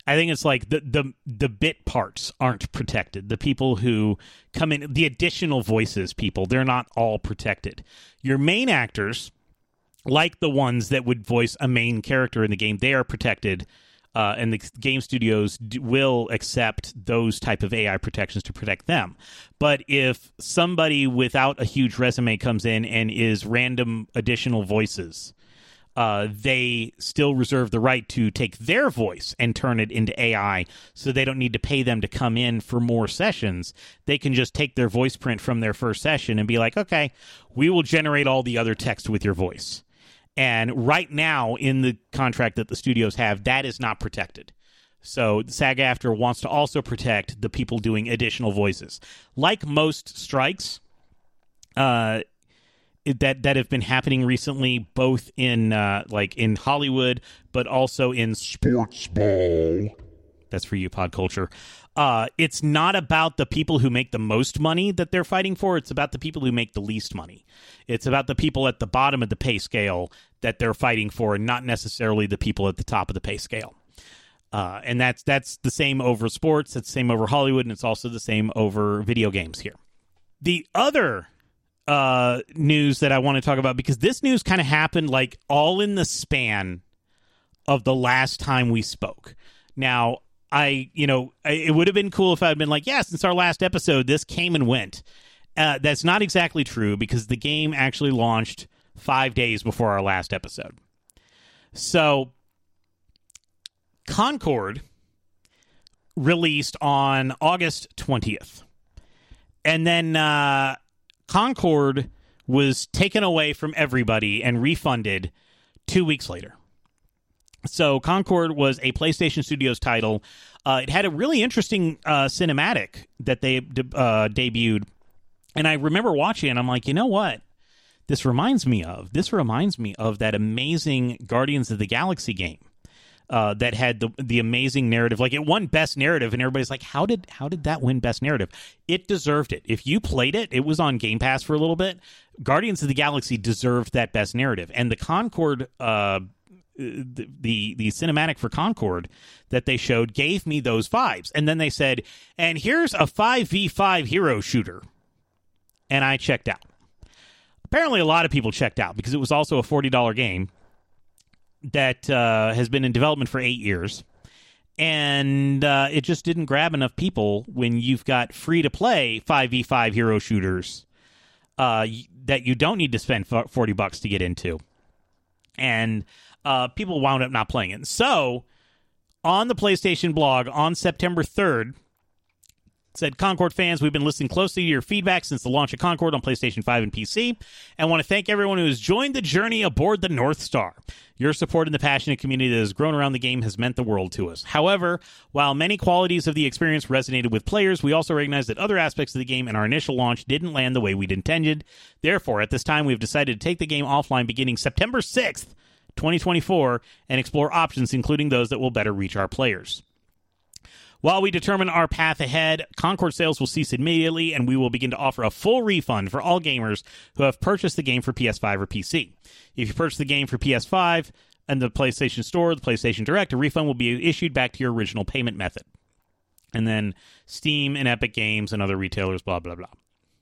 I think it's like the, the the bit parts aren't protected. The people who come in, the additional voices people, they're not all protected. Your main actors, like the ones that would voice a main character in the game, they are protected, uh, and the game studios d- will accept those type of A I protections to protect them. But if somebody without a huge resume comes in and is random additional voices, Uh, they still reserve the right to take their voice and turn it into A I, so they don't need to pay them to come in for more sessions. They can just take their voice print from their first session and be like, okay, we will generate all the other text with your voice. And right now, in the contract that the studios have, that is not protected. So SAG-AFTRA wants to also protect the people doing additional voices. Like most strikes, uh, that that have been happening recently, both in uh, like in Hollywood, but also in Sports ball. That's for you, Pod Culture. Uh, it's not about the people who make the most money that they're fighting for. It's about the people who make the least money. It's about the people at the bottom of the pay scale that they're fighting for, and not necessarily the people at the top of the pay scale. Uh, and that's that's the same over sports. It's the same over Hollywood, and it's also the same over video games here. The other Uh, news that I want to talk about, because this news kind of happened like all in the span of the last time we spoke. Now, I, you know, I, it would have been cool if I had been like, yeah, since our last episode, this came and went. Uh, that's not exactly true, because the game actually launched five days before our last episode. So, Concord released on August twentieth. And then, uh, Concord was taken away from everybody and refunded two weeks later. So Concord was a PlayStation Studios title. Uh, it had a really interesting uh, cinematic that they uh, debuted. And I remember watching it, and I'm like, you know what? This reminds me of. This reminds me of that amazing Guardians of the Galaxy game. Uh, that had the the amazing narrative. Like, it won Best Narrative, and everybody's like, how did how did that win Best Narrative? It deserved it. If you played it, it was on Game Pass for a little bit. Guardians of the Galaxy deserved that Best Narrative. And the Concord, uh, the, the, the cinematic for Concord that they showed gave me those vibes. And then they said, and here's a five v five hero shooter. And I checked out. Apparently a lot of people checked out, because it was also a forty dollars game that uh, has been in development for eight years, and uh, it just didn't grab enough people when you've got free-to-play five v five hero shooters uh, that you don't need to spend forty bucks to get into. And uh, people wound up not playing it. So, on the PlayStation blog on September third, said, Concord fans, we've been listening closely to your feedback since the launch of Concord on PlayStation five and P C, and want to thank everyone who has joined the journey aboard the North Star. Your support and the passionate community that has grown around the game has meant the world to us. However, while many qualities of the experience resonated with players, we also recognize that other aspects of the game in our initial launch didn't land the way we'd intended. Therefore, at this time, we've decided to take the game offline beginning September sixth, twenty twenty-four, and explore options, including those that will better reach our players. While we determine our path ahead, Concord sales will cease immediately, and we will begin to offer a full refund for all gamers who have purchased the game for P S five or P C. If you purchase the game for P S five and the PlayStation Store, the PlayStation Direct, a refund will be issued back to your original payment method. And then Steam and Epic Games and other retailers, blah, blah, blah.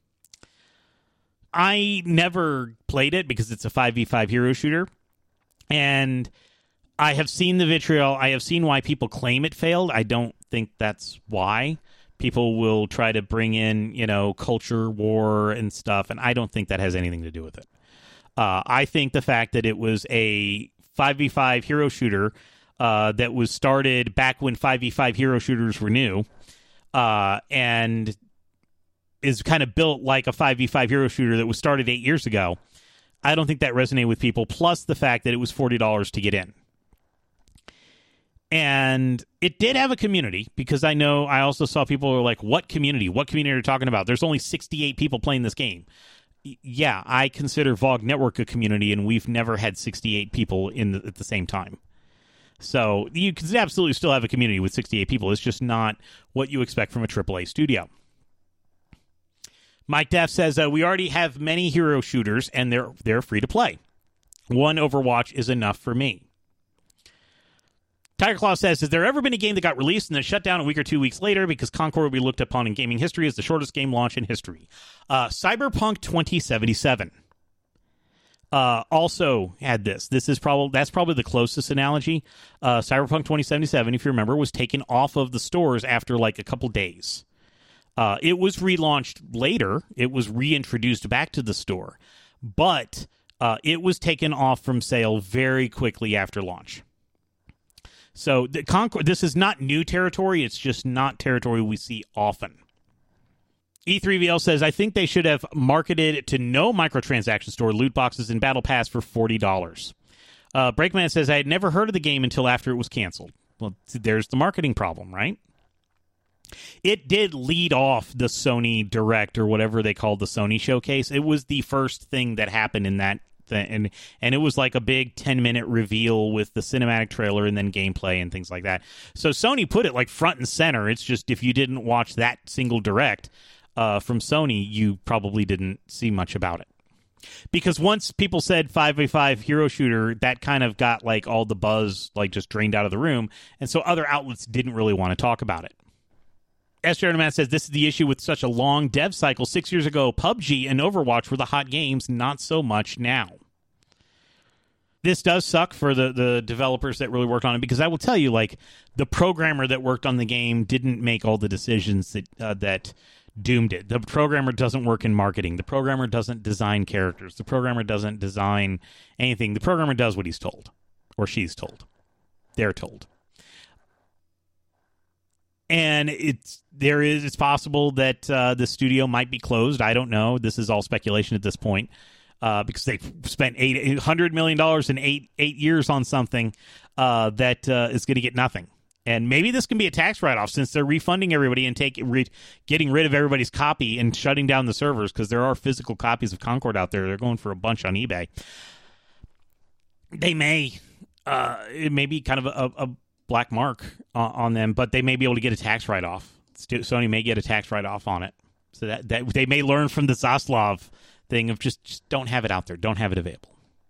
I never played it because it's a five v five hero shooter, and I have seen the vitriol. I have seen why people claim it failed. I don't think that's why. People will try to bring in, you know, culture war and stuff, and I don't think that has anything to do with it. Uh, I think the fact that it was a five v five hero shooter uh, that was started back when five v five hero shooters were new, uh, and is kind of built like a five v five hero shooter that was started eight years ago, I don't think that resonated with people, plus the fact that it was forty dollars to get in. And it did have a community, because I know I also saw people who were like, what community? What community are you talking about? There's only sixty-eight people playing this game. Y- yeah, I consider V O G Network a community, and we've never had sixty-eight people in the, at the same time. So you can absolutely still have a community with sixty-eight people. It's just not what you expect from a triple A studio. Mike Daff says, uh, we already have many hero shooters, and they're they're free to play. One Overwatch is enough for me. Tiger Claw says, has there ever been a game that got released and then shut down a week or two weeks later because Concord will be looked upon in gaming history as the shortest game launch in history? Uh, Cyberpunk twenty seventy-seven uh, also had this. This is probably that's probably the closest analogy. Uh, Cyberpunk twenty seventy-seven, if you remember, was taken off of the stores after like a couple days. Uh, it was relaunched later. It was reintroduced back to the store, but uh, it was taken off from sale very quickly after launch. So the Concord, this is not new territory. It's just not territory we see often. E three V L says, I think they should have marketed to no microtransaction store loot boxes and Battle Pass for forty dollars. Uh, Breakman says, I had never heard of the game until after it was canceled. Well, there's the marketing problem, right? It did lead off the Sony Direct or whatever they called the Sony Showcase. It was the first thing that happened in that thing. And, and it was like a big ten-minute reveal with the cinematic trailer and then gameplay and things like that. So Sony put it like front and center. It's just if you didn't watch that single Direct uh, from Sony, you probably didn't see much about it. Because once people said five v five hero shooter, that kind of got like all the buzz like just drained out of the room. And so other outlets didn't really want to talk about it. S. Jeremy says, this is the issue with such a long dev cycle. Six years ago, P U B G and Overwatch were the hot games, not so much now. This does suck for the, the developers that really worked on it, because I will tell you, like, the programmer that worked on the game didn't make all the decisions that uh, that doomed it. The programmer doesn't work in marketing. The programmer doesn't design characters. The programmer doesn't design anything. The programmer does what he's told, or she's told. They're told. And it's there is it's possible that uh, the studio might be closed. I don't know. This is all speculation at this point, uh, because they've spent eight hundred million dollars in eight eight years on something uh, that uh, is going to get nothing. And maybe this can be a tax write-off since they're refunding everybody and take re- getting rid of everybody's copy and shutting down the servers, because there are physical copies of Concord out there. They're going for a bunch on eBay. They may uh, it may be kind of a, a black mark uh, on them, but they may be able to get a tax write-off. Sony may get a tax write-off on it. So that, that they may learn from the Zaslav thing of just, just don't have it out there. Don't have it available.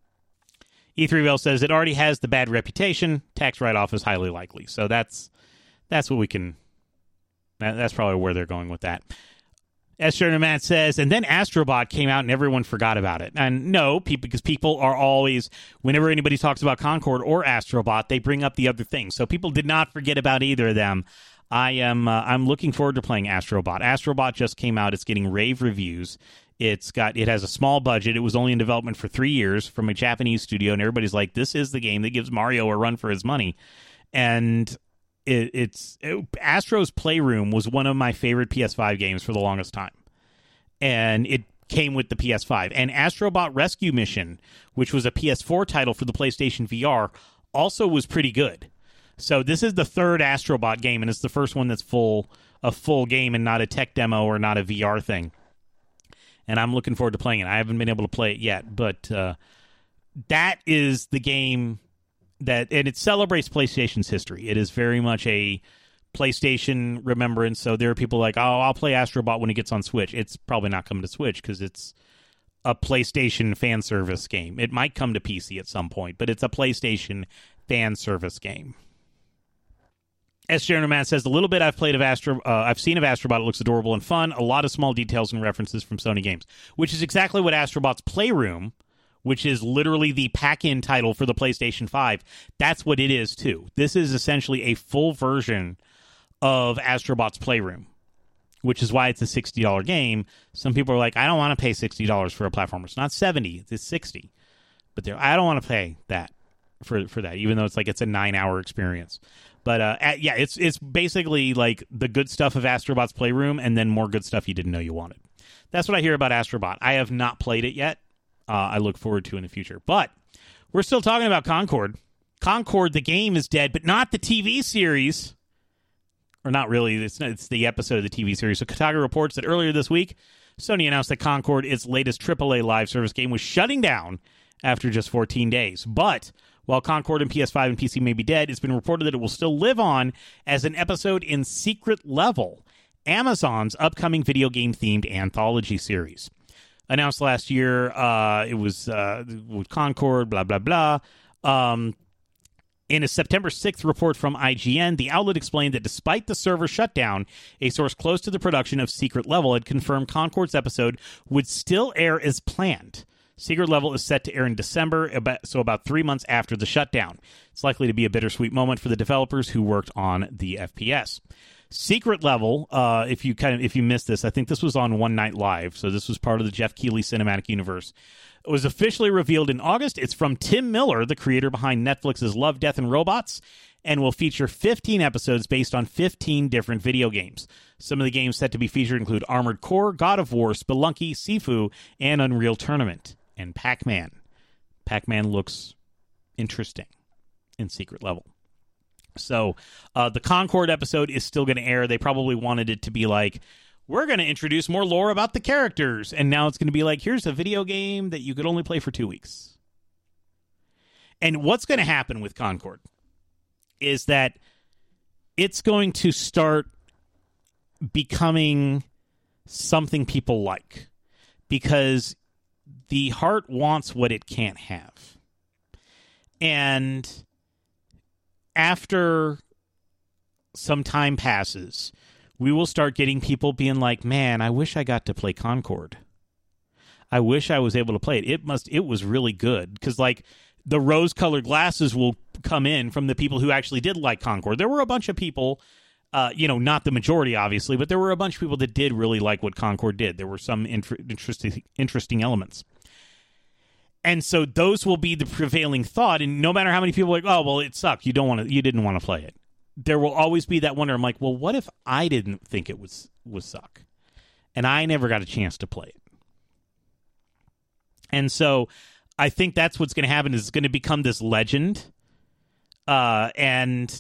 E three V L says it already has the bad reputation. Tax write-off is highly likely. So that's that's what we can... That, that's probably where they're going with that. S. Matt says, and then Astrobot came out and everyone forgot about it. And no, people, because people are always, whenever anybody talks about Concord or Astrobot, they bring up the other things. So people did not forget about either of them. I am uh, I'm looking forward to playing Astrobot. Astrobot just came out. It's getting rave reviews. It's got it has a small budget. It was only in development for three years from a Japanese studio, and everybody's like, this is the game that gives Mario a run for his money. And It, it's it, Astro's Playroom was one of my favorite P S five games for the longest time, and it came with the P S five. And Astrobot Rescue Mission, which was a P S four title for the PlayStation V R, also was pretty good. So this is the third Astrobot game, and it's the first one that's full a full game and not a tech demo or not a V R thing. And I'm looking forward to playing it. I haven't been able to play it yet, but uh, that is the game. That and it celebrates PlayStation's history. It is very much a PlayStation remembrance. So there are people like, oh, I'll play Astrobot when it gets on Switch. It's probably not coming to Switch because it's a PlayStation fan service game. It might come to P C at some point, but it's a PlayStation fan service game. S. Jeremy Matt says, the little bit I've played of Astro, uh, I've seen of Astrobot, it looks adorable and fun. A lot of small details and references from Sony games, which is exactly what Astrobot's Playroom, which is literally the pack-in title for the PlayStation five. That's what it is, too. This is essentially a full version of Astrobot's Playroom, which is why it's a sixty dollars game. Some people are like, I don't want to pay sixty dollars for a platformer. It's not seventy dollars, it's sixty dollars. But I don't want to pay that for for that, even though it's like it's a nine-hour experience. But, uh, at, yeah, it's it's basically like the good stuff of Astrobot's Playroom and then more good stuff you didn't know you wanted. That's what I hear about Astrobot. I have not played it yet. Uh, I look forward to in the future. But we're still talking about Concord. Concord, the game, is dead, but not the T V series. Or not really. It's, it's the episode of the T V series. So Kotaku reports that earlier this week, Sony announced that Concord, its latest triple A live service game, was shutting down after just fourteen days. But while Concord and P S five and P C may be dead, it's been reported that it will still live on as an episode in Secret Level, Amazon's upcoming video game-themed anthology series. Announced last year, uh, it was uh, with Concord, blah, blah, blah. Um, In a September sixth report from I G N, the outlet explained that despite the server shutdown, a source close to the production of Secret Level had confirmed Concord's episode would still air as planned. Secret Level is set to air in December, so about three months after the shutdown. It's likely to be a bittersweet moment for the developers who worked on the F P S. Secret Level, uh, if you kind of if you missed this, I think this was on One Night Live, so this was part of the Jeff Keighley cinematic universe. It was officially revealed in August. It's from Tim Miller, the creator behind Netflix's Love, Death, and Robots, and will feature fifteen episodes based on fifteen different video games. Some of the games set to be featured include Armored Core, God of War, Spelunky, Sifu, and Unreal Tournament. And Pac-Man. Pac-Man looks interesting in Secret Level. So uh, the Concord episode is still going to air. They probably wanted it to be like, we're going to introduce more lore about the characters. And now it's going to be like, here's a video game that you could only play for two weeks. And what's going to happen with Concord is that it's going to start becoming something people like. Because the heart wants what it can't have. And after some time passes, we will start getting people being like, man, I wish I got to play Concord. I wish I was able to play it. It must, it was really good. Because, like, the rose-colored glasses will come in from the people who actually did like Concord. There were a bunch of people, uh, you know, not the majority, obviously, but there were a bunch of people that did really like what Concord did. There were some inter- interesting, interesting elements. And so those will be the prevailing thought. And no matter how many people are like, oh, well, it sucked. You don't want to, you didn't want to play it. There will always be that wonder. I'm like, well, what if I didn't think it was, was suck? And I never got a chance to play it. And so I think that's what's going to happen is it's going to become this legend. Uh, and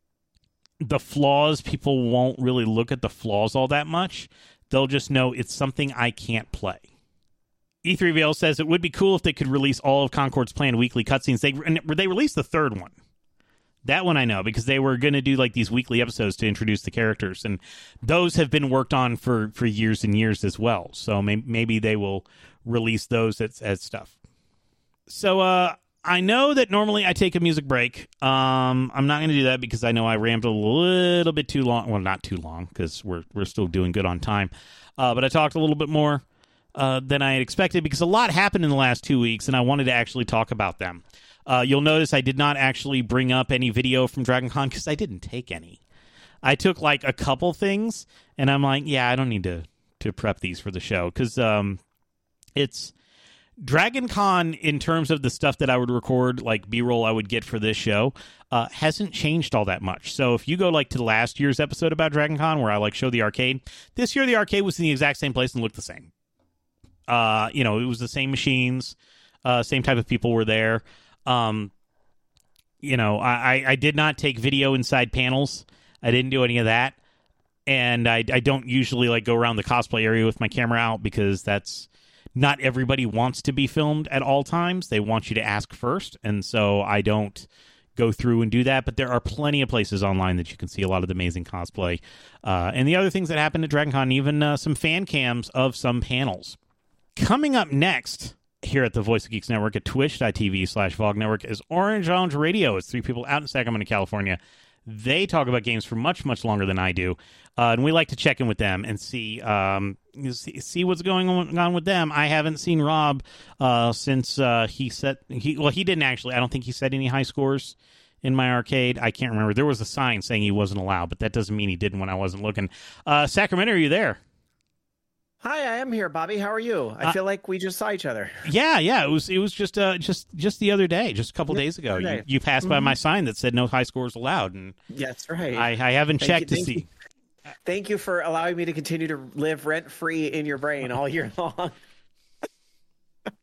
the flaws, people won't really look at the flaws all that much. They'll just know it's something I can't play. E three V L says it would be cool if they could release all of Concord's planned weekly cutscenes. They they released the third one. That one I know because they were going to do like these weekly episodes to introduce the characters, and those have been worked on for, for years and years as well. So may, maybe they will release those as, as stuff. So uh, I know that normally I take a music break. Um, I'm not going to do that because I know I rambled a little bit too long. Well, not too long because we're we're still doing good on time. Uh, but I talked a little bit more Uh, than I had expected because a lot happened in the last two weeks, and I wanted to actually talk about them. Uh, you'll notice I did not actually bring up any video from DragonCon because I didn't take any. I took like a couple things, and I'm like, yeah, I don't need to to prep these for the show because um, it's DragonCon in terms of the stuff that I would record, like B-roll I would get for this show, uh, hasn't changed all that much. So if you go like to last year's episode about DragonCon where I like show the arcade, this year the arcade was in the exact same place and looked the same. Uh, you know, it was the same machines, uh, same type of people were there. Um, you know, I, I did not take video inside panels. I didn't do any of that. And I, I don't usually like go around the cosplay area with my camera out because that's not everybody wants to be filmed at all times. They want you to ask first. And so I don't go through and do that. But there are plenty of places online that you can see a lot of the amazing cosplay. Uh, and the other things that happened at DragonCon, even uh, some fan cams of some panels. Coming up next here at the Voice of Geeks Network at twitch.tv slash VOG Network is Orange Lounge Radio. It's three people out in Sacramento, California. They talk about games for much, much longer than I do. Uh, and we like to check in with them and see um, see, see what's going on with them. I haven't seen Rob uh, since uh, he set... He, well, he didn't actually. I don't think he set any high scores in my arcade. I can't remember. There was a sign saying he wasn't allowed, but that doesn't mean he didn't when I wasn't looking. Uh, Sacramento, are you there? Hi, I am here, Bobby. How are you? I uh, feel like we just saw each other. Yeah, yeah. It was it was just uh just just the other day, just a couple yeah, days ago. You, you passed mm-hmm. by my sign that said no high scores allowed, and that's right. I, I haven't thank checked you, to thank see. You. Thank you for allowing me to continue to live rent free in your brain all year long. uh,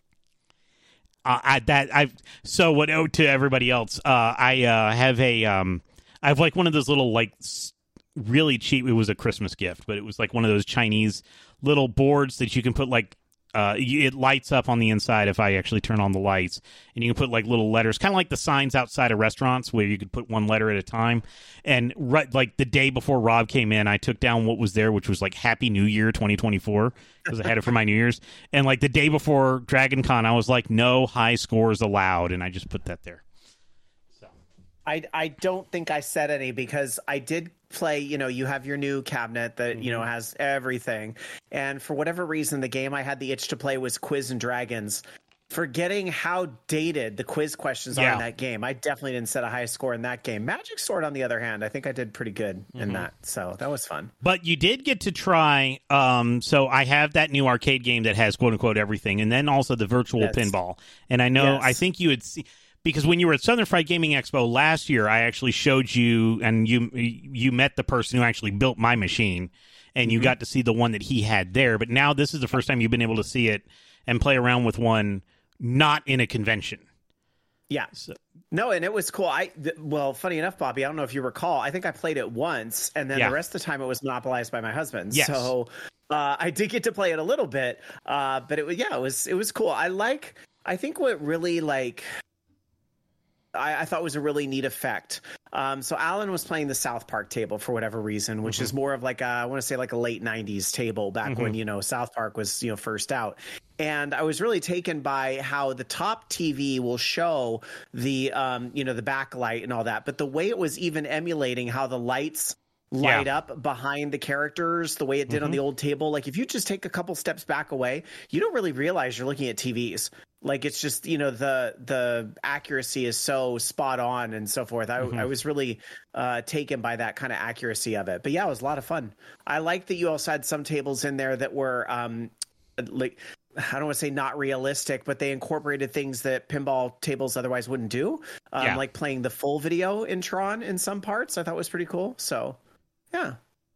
I that I so what oh, to everybody else. Uh, I uh, have a um I have like one of those little like really cheap. It was a Christmas gift, but it was like one of those Chinese little boards that you can put like uh it lights up on the inside if I actually turn on the lights, and you can put like little letters, kind of like the signs outside of restaurants where you could put one letter at a time. And right like the day before Rob came in, I took down what was there, which was like Happy New Year twenty twenty-four, because I had it for my New Year's. And like the day before DragonCon, I was like, no high scores allowed, and I just put that there. So I, I don't think I said any because I did play, you know, you have your new cabinet that, mm-hmm. you know, has everything. And for whatever reason, the game I had the itch to play was Quiz and Dragons. Forgetting how dated the quiz questions yeah. are in that game, I definitely didn't set a high score in that game. Magic Sword, on the other hand, I think I did pretty good mm-hmm. in that. So that was fun. But you did get to try, um, so I have that new arcade game that has quote-unquote everything, and then also the virtual yes. pinball. And I know, yes. I think you had seen... Because when you were at Southern Fried Gaming Expo last year, I actually showed you, and you you met the person who actually built my machine, and you mm-hmm. got to see the one that he had there. But now this is the first time you've been able to see it and play around with one not in a convention. Yeah. So. No, and it was cool. I th- Well, funny enough, Bobby, I don't know if you recall, I think I played it once, and then yeah. the rest of the time it was monopolized by my husband. Yes. So uh, I did get to play it a little bit, uh, but it was, yeah, it was, it was cool. I like, I think what really like... I, I thought was a really neat effect. Um, so Alan was playing the South Park table for whatever reason, which mm-hmm. is more of like a, I want to say like a late nineties table back mm-hmm. when, you know, South Park was, you know, first out. And I was really taken by how the top T V will show the, um, you know, the backlight and all that. But the way it was even emulating how the lights light yeah. up behind the characters, the way it did mm-hmm. on the old table. Like if you just take a couple steps back away, you don't really realize you're looking at T Vs. Like it's just, you know, the the accuracy is so spot on and so forth. I, mm-hmm. I was really uh, taken by that kind of accuracy of it. But yeah, it was a lot of fun. I like that you also had some tables in there that were um, like, I don't want to say not realistic, but they incorporated things that pinball tables otherwise wouldn't do. Um, yeah. Like playing the full video in Tron in some parts, I thought was pretty cool. So yeah, it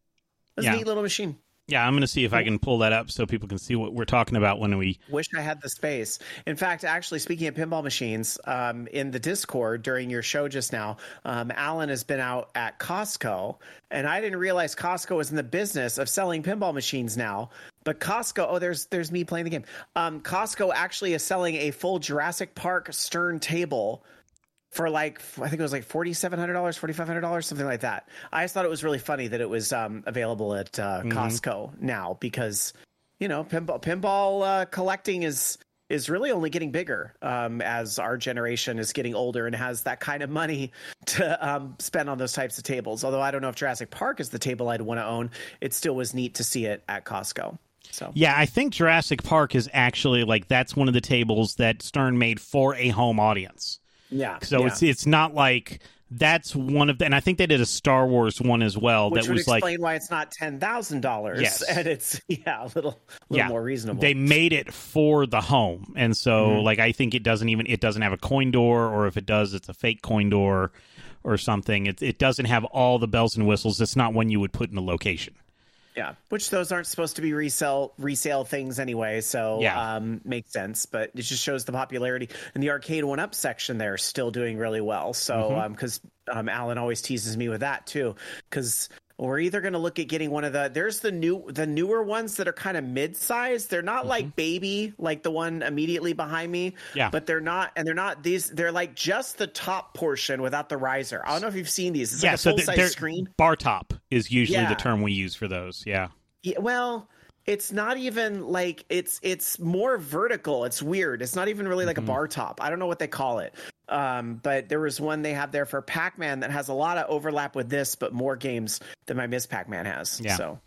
was yeah. a neat little machine. Yeah, I'm going to see if I can pull that up so people can see what we're talking about when we... Wish I had the space. In fact, actually, speaking of pinball machines, um, in the Discord during your show just now, um, Alan has been out at Costco, and I didn't realize Costco was in the business of selling pinball machines now. But Costco, oh, there's there's me playing the game. Um, Costco actually is selling a full Jurassic Park Stern table for like, I think it was like forty-seven hundred dollars, forty-five hundred dollars, something like that. I just thought it was really funny that it was um, available at uh, mm-hmm. Costco now because, you know, pinball, pinball uh, collecting is is really only getting bigger um, as our generation is getting older and has that kind of money to um, spend on those types of tables. Although I don't know if Jurassic Park is the table I'd want to own. It still was neat to see it at Costco. So yeah, I think Jurassic Park is actually like, that's one of the tables that Stern made for a home audience. Yeah. So yeah. it's it's not like that's one of the, and I think they did a Star Wars one as well. Which that would was explain like, why it's not ten thousand dollars. Yes. And it's yeah a little, little yeah. more reasonable. They made it for the home, and so mm-hmm. like I think it doesn't even it doesn't have a coin door, or if it does, it's a fake coin door or something. It it doesn't have all the bells and whistles. It's not one you would put in a location. Yeah, which those aren't supposed to be resell resale things anyway, so yeah. um, makes sense. But it just shows the popularity. And the arcade one-up section there is still doing really well. So because mm-hmm. um, um, Alan always teases me with that too, because we're either going to look at getting one of the there's the new the newer ones that are kind of mid-sized. They're not mm-hmm. like baby, like the one immediately behind me. Yeah, but they're not, and they're not these. They're like just the top portion without the riser. I don't know if you've seen these. It's yeah, like a so full-size they're, screen. Bar top is usually yeah. the term we use for those. Yeah. Yeah, well, it's not even like it's it's more vertical. It's weird. It's not even really like mm-hmm. a bar top. I don't know what they call it. Um, but there was one they have there for Pac-Man that has a lot of overlap with this, but more games than my Miz Pac-Man has. Yeah. So.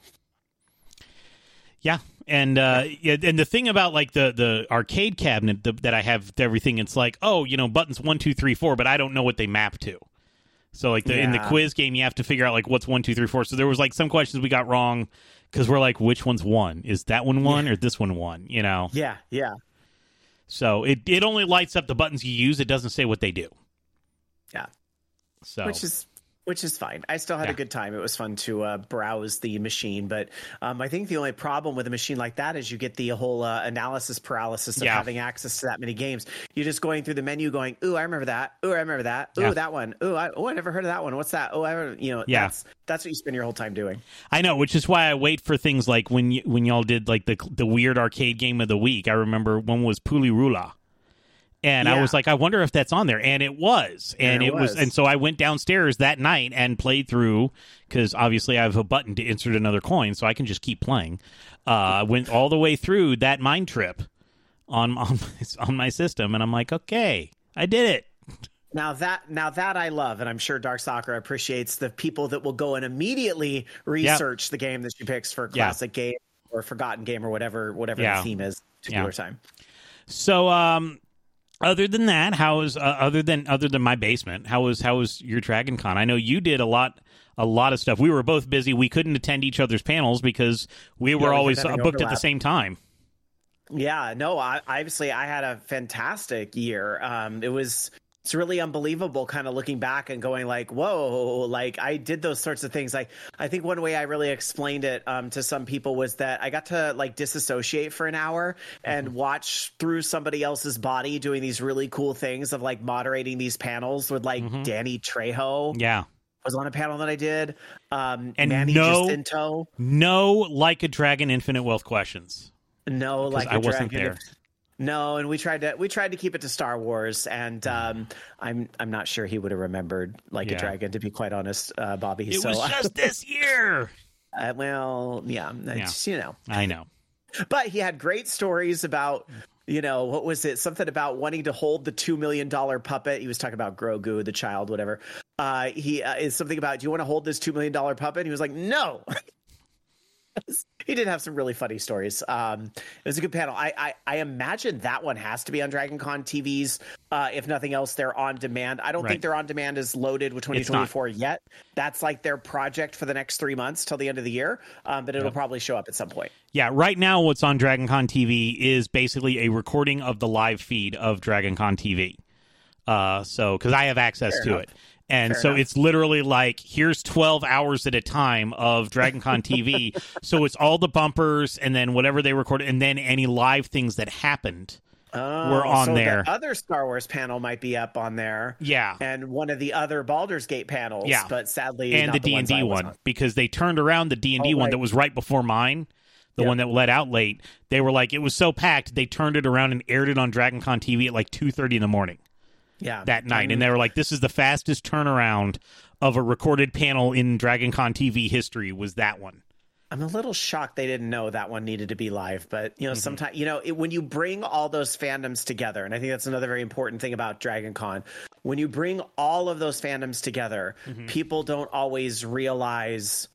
Yeah, and uh, yeah. and the thing about like the the arcade cabinet the, that I have everything, it's like, oh, you know, buttons one, two, three, four, but I don't know what they map to. So like the, yeah. in the quiz game, you have to figure out like what's one, two, three, four. So there was like some questions we got wrong because we're like, which one's one? Is that one one yeah. or this one one? You know? Yeah, yeah. So it it only lights up the buttons you use. It doesn't say what they do. Yeah. So which is which is fine. I still had yeah. a good time. It was fun to uh, browse the machine, but um, I think the only problem with a machine like that is you get the whole uh, analysis paralysis of yeah. having access to that many games. You're just going through the menu, going, "Ooh, I remember that. Ooh, I remember that. Ooh, yeah. that one. Ooh, I, oh, I never heard of that one. What's that? Oh, I remember, you know, yeah. that's that's what you spend your whole time doing." I know, which is why I wait for things like when y- when y'all did like the the weird arcade game of the week. I remember one was Pulirula. And yeah. I was like, I wonder if that's on there. And it was. And, and it, it was. was. And so I went downstairs that night and played through, because obviously I have a button to insert another coin, so I can just keep playing. I uh, went all the way through that Mind Trip on, on, my, on my system. And I'm like, okay, I did it. Now that now that I love, and I'm sure Dark Soccer appreciates the people that will go and immediately research yep. the game that she picks for classic yeah. game or forgotten game or whatever whatever yeah. the theme is particular yeah. time. So, um, other than that, how is uh, other than other than my basement? How was how was your Dragon Con? I know you did a lot. A lot of stuff. We were both busy. We couldn't attend each other's panels because we were yeah, always booked overlap. At the same time. Yeah, no, I, obviously I had a fantastic year. Um, it was, it's really unbelievable kind of looking back and going like, whoa, like I did those sorts of things. Like, I think one way I really explained it um, to some people was that I got to like disassociate for an hour and mm-hmm. watch through somebody else's body doing these really cool things of like moderating these panels with like mm-hmm. Danny Trejo. Yeah. Was on a panel that I did. Um, and Manny no, Jacinto. no Like a Dragon Infinite Wealth questions. No, like I a wasn't Dragon. there. No, and we tried to we tried to keep it to Star Wars, and um, I'm I'm not sure he would have remembered Like yeah. a Dragon, to be quite honest, uh, Bobby. It so, was just this year. Uh, well, yeah, yeah. Just, you know, I know. But he had great stories about. You know, what was it? Something about wanting to hold the two million dollars puppet. He was talking about Grogu, the child, whatever. Uh, he uh, is something about, do you want to hold this two million dollars puppet? And he was like, no. He did have some really funny stories. Um, it was a good panel. I, I, I imagine that one has to be on Dragon Con T Vs. Uh, if nothing else, they're on demand. I don't right. think they're on demand is loaded with twenty twenty-four yet. That's like their project for the next three months till the end of the year. Um, but it'll yep. probably show up at some point. Yeah, right now what's on Dragon Con T V is basically a recording of the live feed of Dragon Con T V. Uh, so, because I have access Fair to enough. It. And Fair so enough. It's literally like, here's twelve hours at a time of Dragon Con T V. So it's all the bumpers and then whatever they recorded and then any live things that happened oh, were on so there. The other Star Wars panel might be up on there. Yeah. And one of the other Baldur's Gate panels. Yeah. But sadly, and not the, the D and D one, on. Because they turned around the D and D oh, one right. that was right before mine. The yep. one that let out late. They were like, it was so packed, they turned it around and aired it on Dragon Con T V at like two thirty in the morning. Yeah, that night, and they were like, "This is the fastest turnaround of a recorded panel in Dragon Con T V history." Was that one? I'm a little shocked they didn't know that one needed to be live, but you know, mm-hmm. sometimes you know it, when you bring all those fandoms together, and I think that's another very important thing about Dragon Con. When you bring all of those fandoms together, mm-hmm. people don't always realize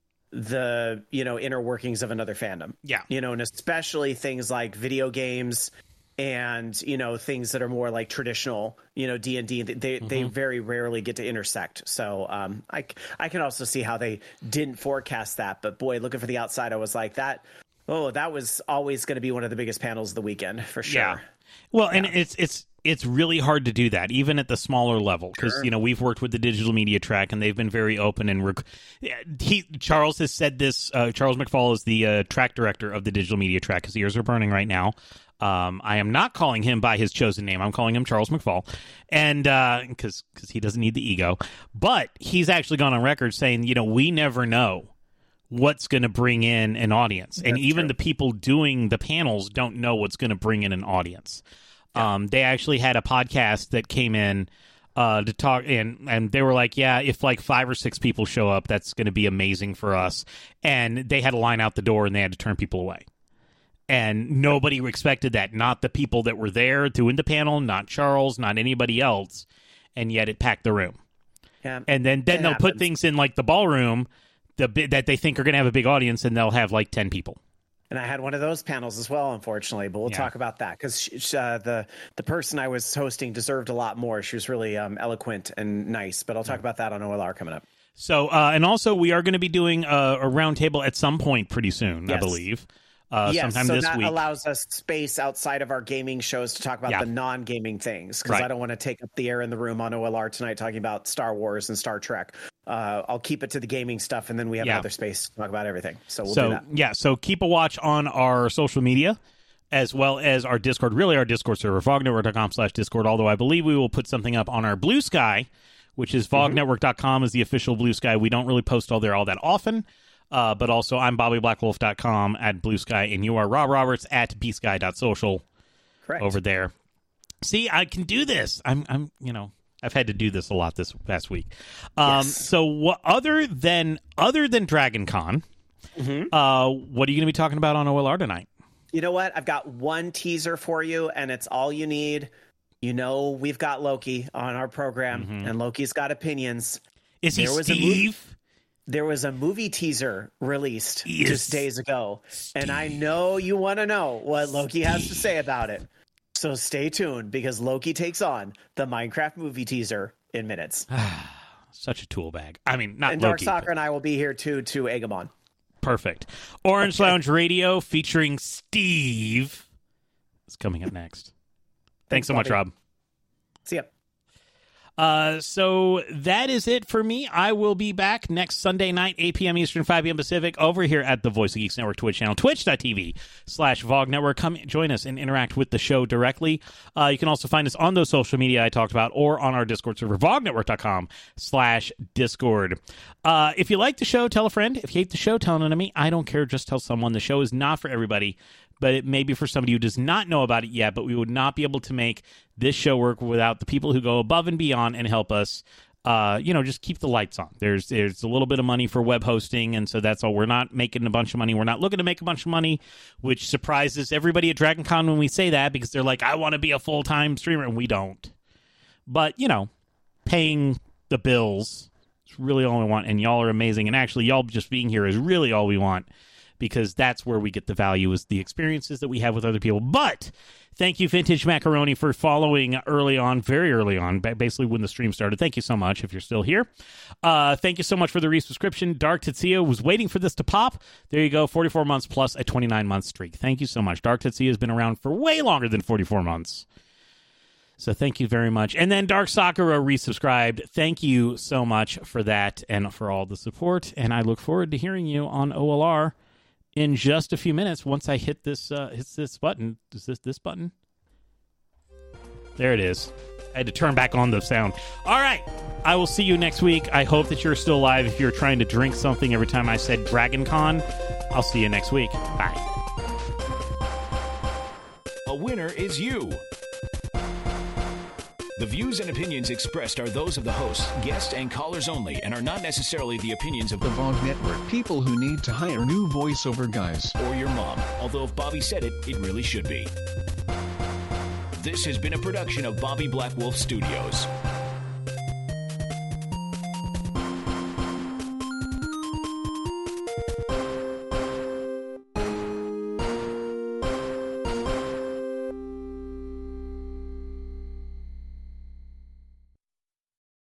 the you know inner workings of another fandom. Yeah, you know, and especially things like video games. And, you know, things that are more like traditional, you know, D and D, they mm-hmm. they very rarely get to intersect. So um, I, I can also see how they didn't forecast that. But boy, looking for the outside, I was like that. Oh, that was always going to be one of the biggest panels of the weekend for sure. Yeah. Well, yeah. and it's it's it's really hard to do that, even at the smaller level, because, sure. you know, we've worked with the Digital Media Track and they've been very open. And rec- he Charles has said this. Uh, Charles McFall is the uh, track director of the Digital Media Track. His ears are burning right now. Um, I am not calling him by his chosen name. I'm calling him Charles McFall, and because uh, because he doesn't need the ego. But he's actually gone on record saying, you know, we never know what's going to bring in an audience, That's and even true. The people doing the panels don't know what's going to bring in an audience. Yeah. Um, they actually had a podcast that came in uh, to talk, and and they were like, yeah, if like five or six people show up, that's going to be amazing for us. And they had a line out the door, and they had to turn people away. And nobody expected that. Not the people that were there doing the panel, not Charles, not anybody else. And yet it packed the room. Yeah, and then, then they'll happens. Put things in like the ballroom the that they think are going to have a big audience, and they'll have like ten people. And I had one of those panels as well, unfortunately. But we'll yeah. talk about that because uh, the the person I was hosting deserved a lot more. She was really um, eloquent and nice. But I'll talk yeah. about that on O L R coming up. So, uh, and also we are going to be doing a, a roundtable at some point pretty soon, yes. I believe. Uh, yes, sometime so this that week. allows us space outside of our gaming shows to talk about yeah. the non-gaming things because right. I don't want to take up the air in the room on O L R tonight talking about Star Wars and Star Trek. Uh, I'll keep it to the gaming stuff, and then we have yeah. another space to talk about everything. So we'll so, do that. Yeah, so keep a watch on our social media as well as our Discord, really our Discord server, vognetwork.com slash Discord, although I believe we will put something up on our Blue Sky, which is vognetwork dot com is the official Blue Sky. We don't really post all there all that often. Uh, but also, I'm Bobby Black Wolf dot com at Blue Sky, and you are Rob Roberts at b sky dot social. Correct. Over there. See, I can do this. I'm, I'm, you know, I've had to do this a lot this past week. Um, yes. So, what other than other than Dragon Con, mm-hmm. uh, what are you going to be talking about on O L R tonight? You know what? I've got one teaser for you, and it's all you need. you know we've got Loki on our program, Mm-hmm. and Loki's got opinions. Is he There was a Steve? There was a movie teaser released He is just days ago, and I know you want to know what Loki has to say about it. So stay tuned, because Loki takes on the Minecraft movie teaser in minutes. Such a tool bag. I mean, not And Dark Loki. Soccer but- and I will be here too to egg him on. Perfect. Orange Lounge Radio featuring Steve is coming up next. Thanks, Thanks, so much, Bobby. Rob. See ya. Uh, so that is it for me. I will be back next Sunday night, eight p.m. Eastern, five p.m. Pacific, over here at the Voice of Geeks Network Twitch channel, twitch.tv slash VOG Network. Come join us and interact with the show directly. Uh, you can also find us on those social media I talked about, or on our Discord server, vognetwork.com slash Discord. Uh, if you like the show, tell a friend. If you hate the show, tell an enemy. I don't care. Just tell someone. The show is not for everybody, but it may be for somebody who does not know about it yet. But we would not be able to make this show work without the people who go above and beyond and help us, uh, you know, just keep the lights on. There's there's a little bit of money for web hosting, and so that's all. We're not making a bunch of money. We're not looking to make a bunch of money, which surprises everybody at Dragon Con when we say that, because they're like, I want to be a full-time streamer, and we don't. But, you know, paying the bills is really all we want, and y'all are amazing. And actually, y'all just being here is really all we want, because that's where we get the value, is the experiences that we have with other people. But thank you, Vintage Macaroni, for following early on, very early on, basically when the stream started. Thank you so much if you're still here. Uh, thank you so much for the resubscription. Dark Tetsuya was waiting for this to pop. There you go, forty-four months plus a twenty-nine month streak. Thank you so much. Dark Tetsuya has been around for way longer than forty-four months. So thank you very much. And then Dark Sakura resubscribed. Thank you so much for that and for all the support. And I look forward to hearing you on O L R in just a few minutes once I hit this uh, hits this button. Is this this button? There it is. I had to turn back on the sound. All right. I will see you next week. I hope that you're still alive. If you're trying to drink something every time I said Dragon Con, I'll see you next week. Bye. A winner is you. The views and opinions expressed are those of the host, guests, and callers only, and are not necessarily the opinions of The VOG Network. People who need to hire new voiceover guys. or your mom. Although if Bobby said it, it really should be. This has been a production of Bobby Black Wolf Studios.